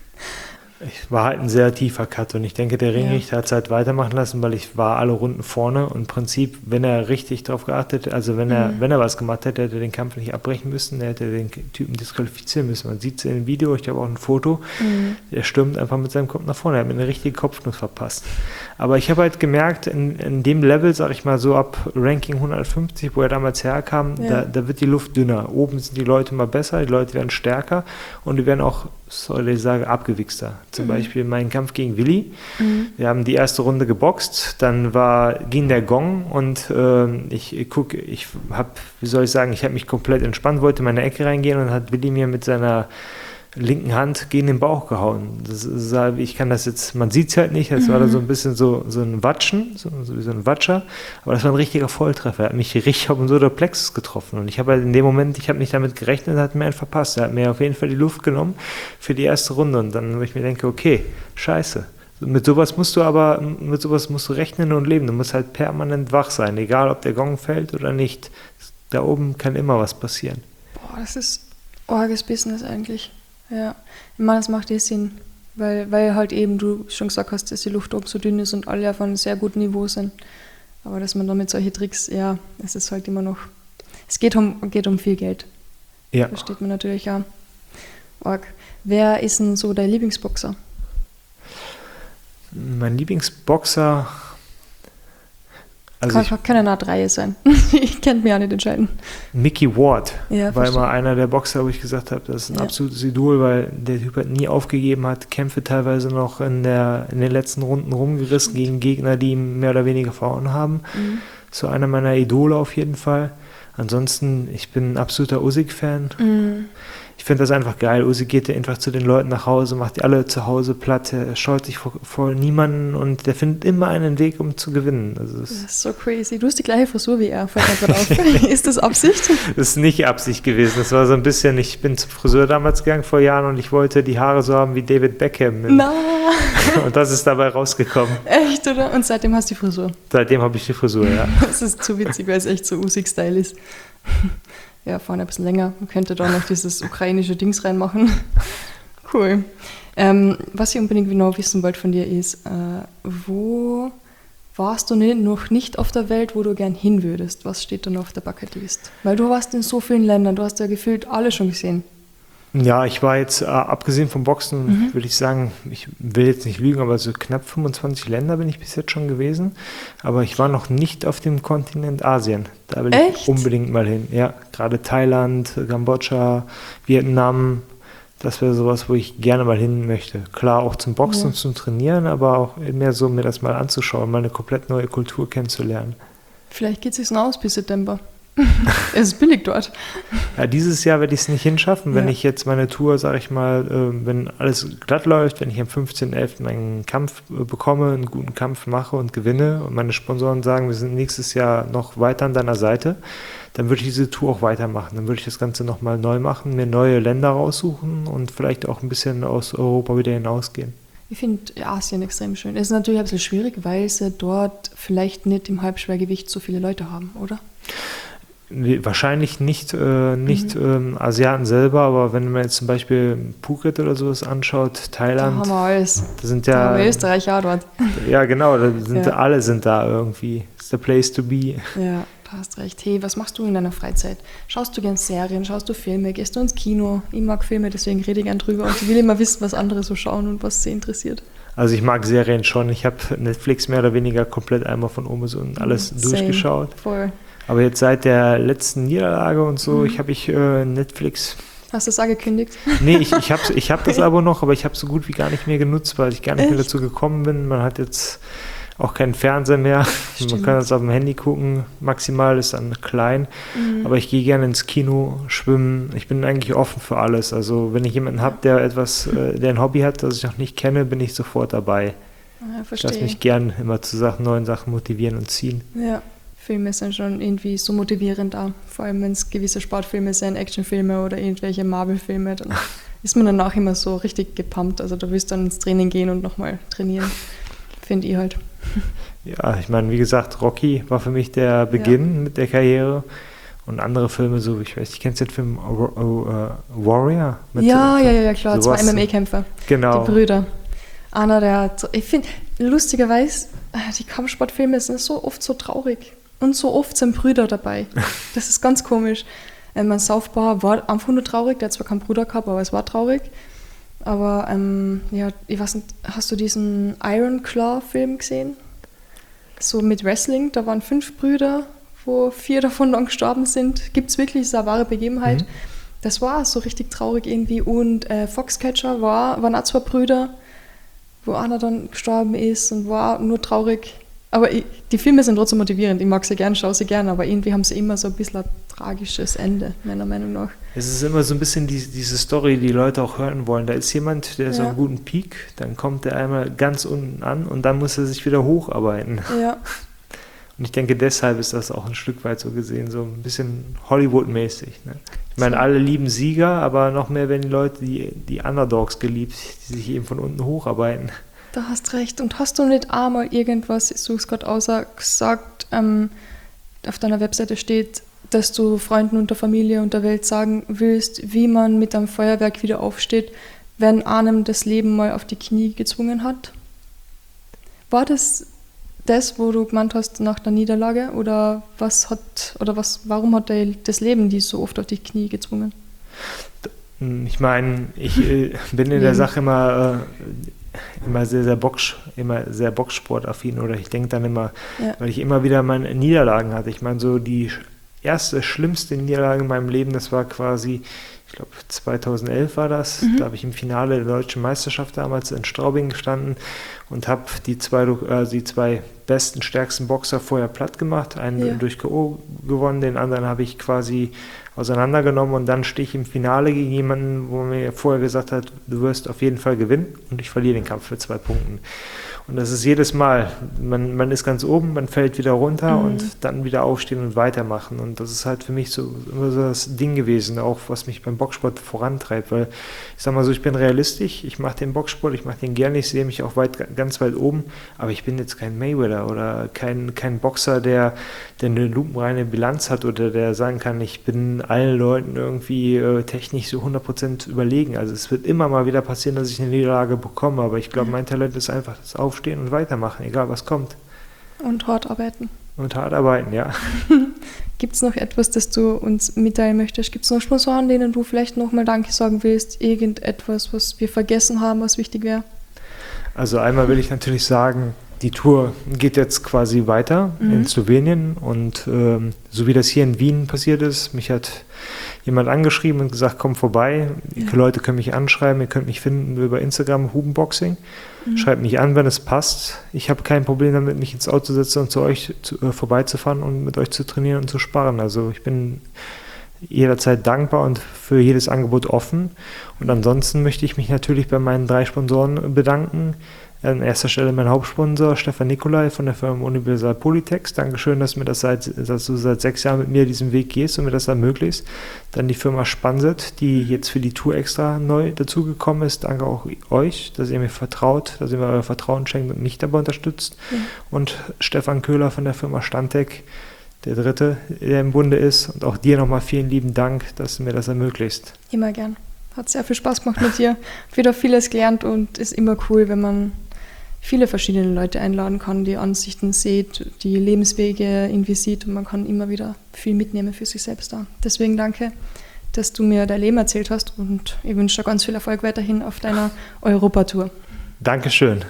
Ich war halt ein sehr tiefer Cut und ich denke, der Ringrichter hat es halt weitermachen lassen, weil ich war alle Runden vorne und im Prinzip, wenn er richtig drauf geachtet, also wenn er was gemacht hätte, hätte er den Kampf nicht abbrechen müssen, er hätte den Typen disqualifizieren müssen. Man sieht es in dem Video, ich habe auch ein Foto, der stürmt einfach mit seinem Kopf nach vorne, er hat mir eine richtige Kopfnuss verpasst. Aber ich habe halt gemerkt, in dem Level, sag ich mal so ab Ranking 150, wo er damals herkam, da wird die Luft dünner. Oben sind die Leute mal besser, die Leute werden stärker und die werden auch, sorry, ich sage, abgewichster. Zum Beispiel mein Kampf gegen Willi. Wir haben die erste Runde geboxt, dann ging der Gong und ich habe mich komplett entspannt, wollte in meine Ecke reingehen und hat Willi mir mit seiner linken Hand gegen den Bauch gehauen. Ich kann das jetzt, man sieht es halt nicht, das war da so ein bisschen so ein Watschen, so wie so ein Watscher, aber das war ein richtiger Volltreffer. Er hat mich richtig auf den Solarplexus getroffen und ich habe halt in dem Moment, ich habe nicht damit gerechnet, er hat mir einen verpasst. Er hat mir auf jeden Fall die Luft genommen für die erste Runde und dann, wo ich mir denke, okay, scheiße, Mit sowas musst du rechnen und leben. Du musst halt permanent wach sein, egal ob der Gong fällt oder nicht. Da oben kann immer was passieren. Boah, das ist arges Business eigentlich. Ja, ich meine, das macht Sinn, weil halt eben, du schon gesagt hast, dass die Luft oben so dünn ist und alle auf einem sehr guten Niveau sind. Aber dass man damit solche Tricks, ja, es ist halt immer noch, es geht um viel Geld. Ja. Versteht man natürlich auch. Arg. Wer ist denn so dein Lieblingsboxer? Mein Lieblingsboxer, also Kann eine Art Reihe sein. Ich kann mich auch nicht entscheiden. Mickey Ward Ja, war verstehe. immer einer der Boxer, wo ich gesagt habe, das ist ein Ja. absolutes Idol, weil der Typ hat nie aufgegeben, hat Kämpfe teilweise noch in den letzten Runden rumgerissen gegen Gegner, die ihm mehr oder weniger verhauen haben. So einer meiner Idole auf jeden Fall. Ansonsten, ich bin ein absoluter Usyk-Fan. Ich finde das einfach geil. Usyk geht ja einfach zu den Leuten nach Hause, macht die alle zu Hause platt, er scheut sich vor niemanden und der findet immer einen Weg, um zu gewinnen. Also Das ist so crazy. Du hast die gleiche Frisur wie er, fällt mir gerade auf. Ist das Absicht? das ist nicht Absicht gewesen. Das war so ein bisschen, ich bin zum Friseur damals gegangen vor Jahren und ich wollte die Haare so haben wie David Beckham. Na, Und das ist dabei rausgekommen. echt, oder? Und seitdem hast du die Frisur. Seitdem habe ich die Frisur, ja. Das ist zu witzig, weil es echt so Usyk-Style ist. Ja, vorne ein bisschen länger. Man könnte da noch dieses ukrainische Dings reinmachen. Cool. Was ich unbedingt genau wissen wollte von dir ist, wo warst du noch nicht auf der Welt, wo du gern hin würdest? Was steht da noch auf der Bucketlist? Weil du warst in so vielen Ländern, du hast ja gefühlt alle schon gesehen. Ja, ich war jetzt, abgesehen vom Boxen, würde ich sagen, ich will jetzt nicht lügen, aber so knapp 25 Länder bin ich bis jetzt schon gewesen. Aber ich war noch nicht auf dem Kontinent Asien. Da will Echt? ich unbedingt mal hin. Ja, gerade Thailand, Kambodscha, Vietnam, das wäre sowas, wo ich gerne mal hin möchte. Klar, auch zum Boxen und zum Trainieren, aber auch mehr so, mir das mal anzuschauen, mal eine komplett neue Kultur kennenzulernen. Vielleicht geht es sich noch aus bis September. Es ist billig dort. Ja, dieses Jahr werde ich es nicht hinschaffen, wenn Ja. ich jetzt meine Tour, sage ich mal, wenn alles glatt läuft, wenn ich am 15.11. einen Kampf bekomme, einen guten Kampf mache und gewinne und meine Sponsoren sagen, wir sind nächstes Jahr noch weiter an deiner Seite, dann würde ich diese Tour auch weitermachen. Dann würde ich das Ganze nochmal neu machen, mir neue Länder raussuchen und vielleicht auch ein bisschen aus Europa wieder hinausgehen. Ich finde Asien extrem schön. Es ist natürlich ein bisschen schwierig, weil sie dort vielleicht nicht im Halbschwergewicht so viele Leute haben, oder? Wahrscheinlich nicht Asiaten selber, aber wenn man jetzt zum Beispiel Phuket oder sowas anschaut, Da Thailand, haben wir alles. da sind Da ja, haben wir Österreich auch dort. ja genau, Ja. alle sind da irgendwie. It's the place to be. Ja, du hast recht. Hey, was machst du in deiner Freizeit? Schaust du gern Serien? Schaust du Filme? Gehst du ins Kino? Ich mag Filme, deswegen rede ich gern drüber. Und ich will immer wissen, was andere so schauen und was sie interessiert. Also ich mag Serien schon. Ich habe Netflix mehr oder weniger komplett einmal von oben bis unten alles Same. durchgeschaut. Voll. Aber jetzt seit der letzten Niederlage und so, habe ich Netflix. Hast du es angekündigt? Nee, ich hab das Abo noch, aber ich habe so gut wie gar nicht mehr genutzt, weil ich gar nicht mehr Echt? dazu gekommen bin. Man hat jetzt auch keinen Fernseher mehr. Stimmt. Man kann das auf dem Handy gucken. Maximal ist dann klein. Aber ich gehe gerne ins Kino, schwimmen. Ich bin eigentlich offen für alles. Also wenn ich jemanden habe, der ein Hobby hat, das ich noch nicht kenne, bin ich sofort dabei. Ja, Ich lasse verstehe. mich gern immer zu neuen Sachen motivieren und ziehen. Ja, Filme sind schon irgendwie so motivierend da. Vor allem, wenn es gewisse Sportfilme sind, Actionfilme oder irgendwelche Marvel-Filme, dann ist man danach immer so richtig gepumpt. Also da willst du dann ins Training gehen und nochmal trainieren. Finde ich halt. Ja, ich meine, wie gesagt, Rocky war für mich der Beginn mit der Karriere. Und andere Filme, so, ich weiß, ich kennst du den Film Warrior? Ja, klar. sowas. 2 MMA-Kämpfer. Genau. Die Brüder. Einer, der hat, ich finde, lustigerweise, die Kampfsportfilme sind so oft so traurig. Und so oft sind Brüder dabei. Das ist ganz komisch. Mein Southpaw war einfach nur traurig, der hat zwar keinen Bruder gehabt, aber es war traurig. Aber ja, ich weiß nicht, hast du diesen Iron Claw-Film gesehen? So mit Wrestling, da waren 5 Brüder, wo 4 davon dann gestorben sind. Gibt es wirklich, ist eine wahre Begebenheit. Das war so richtig traurig irgendwie. Und Foxcatcher waren auch 2 Brüder, wo einer dann gestorben ist und war nur traurig. Aber die Filme sind trotzdem motivierend. Ich mag sie gern, schaue sie gern, aber irgendwie haben sie immer so ein bisschen ein tragisches Ende, meiner Meinung nach. Es ist immer so ein bisschen diese Story, die Leute auch hören wollen. Da ist jemand, der ist auf einem guten Peak, dann kommt er einmal ganz unten an und dann muss er sich wieder hocharbeiten. Ja. Und ich denke, deshalb ist das auch ein Stück weit so gesehen, so ein bisschen Hollywood-mäßig. Ne? Ich meine, alle lieben Sieger, aber noch mehr werden die Leute, die Underdogs geliebt, die sich eben von unten hocharbeiten. Da hast recht. Und hast du nicht einmal irgendwas, ich suche es gerade außer, gesagt, auf deiner Webseite steht, dass du Freunden und der Familie und der Welt sagen willst, wie man mit einem Feuerwerk wieder aufsteht, wenn einem das Leben mal auf die Knie gezwungen hat? War das, wo du gemeint hast nach der Niederlage? Oder warum hat das Leben die so oft auf die Knie gezwungen? Ich meine, ich bin in der Sache immer sehr boxsportaffin, oder ich denke dann immer, weil ich immer wieder meine Niederlagen hatte. Ich meine, so die erste schlimmste Niederlage in meinem Leben, das war quasi, ich glaube 2011 war das, da habe ich im Finale der Deutschen Meisterschaft damals in Straubing gestanden und habe die zwei besten, stärksten Boxer vorher platt gemacht, einen durch K.O. gewonnen, den anderen habe ich quasi auseinandergenommen und dann stehe ich im Finale gegen jemanden, wo mir vorher gesagt hat, du wirst auf jeden Fall gewinnen und ich verliere den Kampf mit 2 Punkten. Und das ist jedes Mal, man ist ganz oben, man fällt wieder runter und dann wieder aufstehen und weitermachen. Und das ist halt für mich immer so das Ding gewesen, auch was mich beim Boxsport vorantreibt. Weil ich sag mal so, ich bin realistisch, ich mache den Boxsport, ich mache den gerne, ich sehe mich auch ganz weit oben, aber ich bin jetzt kein Mayweather oder kein Boxer, der eine lupenreine Bilanz hat oder der sagen kann, ich bin allen Leuten irgendwie technisch so 100% überlegen. Also es wird immer mal wieder passieren, dass ich eine Niederlage bekomme, aber ich glaube, mein Talent ist einfach das Aufstehen und weitermachen, egal was kommt. Und hart arbeiten. Und hart arbeiten, ja. Gibt es noch etwas, das du uns mitteilen möchtest? Gibt es noch Sponsoren, denen du vielleicht nochmal Danke sagen willst? Irgendetwas, was wir vergessen haben, was wichtig wäre? Also einmal will ich natürlich sagen, die Tour geht jetzt quasi weiter in Slowenien und so wie das hier in Wien passiert ist, mich hat jemand angeschrieben und gesagt, komm vorbei, die Leute können mich anschreiben, ihr könnt mich finden über Instagram, Hubenboxing, schreibt mich an, wenn es passt. Ich habe kein Problem damit, mich ins Auto zu setzen und zu euch vorbeizufahren und mit euch zu trainieren und zu sparen. Also ich bin jederzeit dankbar und für jedes Angebot offen. Und ansonsten möchte ich mich natürlich bei meinen 3 Sponsoren bedanken. An erster Stelle mein Hauptsponsor Stefan Nikolai von der Firma Universal Polytext. Dankeschön, dass du seit 6 Jahren mit mir diesen Weg gehst und mir das ermöglicht. Dann die Firma Spanset, die jetzt für die Tour extra neu dazugekommen ist. Danke auch euch, dass ihr mir vertraut, dass ihr mir euer Vertrauen schenkt und mich dabei unterstützt. Ja. Und Stefan Köhler von der Firma Stantec, der Dritte, der im Bunde ist. Und auch dir nochmal vielen lieben Dank, dass du mir das ermöglicht. Immer gern. Hat sehr viel Spaß gemacht mit dir. Wieder vieles gelernt und ist immer cool, wenn man viele verschiedene Leute einladen kann, die Ansichten sieht, die Lebenswege irgendwie sieht und man kann immer wieder viel mitnehmen für sich selbst da. Deswegen danke, dass du mir dein Leben erzählt hast und ich wünsche dir ganz viel Erfolg weiterhin auf deiner Europatour. Dankeschön.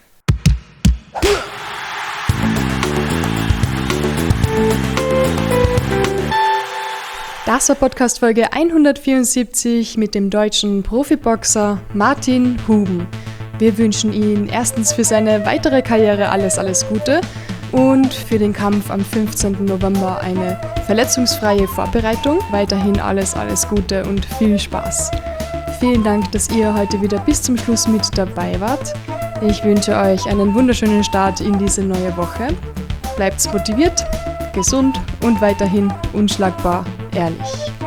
Das war Podcast-Folge 174 mit dem deutschen Profiboxer Martin Huben. Wir wünschen ihm erstens für seine weitere Karriere alles Gute und für den Kampf am 15. November eine verletzungsfreie Vorbereitung. Weiterhin alles Gute und viel Spaß. Vielen Dank, dass ihr heute wieder bis zum Schluss mit dabei wart. Ich wünsche euch einen wunderschönen Start in diese neue Woche. Bleibt motiviert, gesund und weiterhin unschlagbar ehrlich.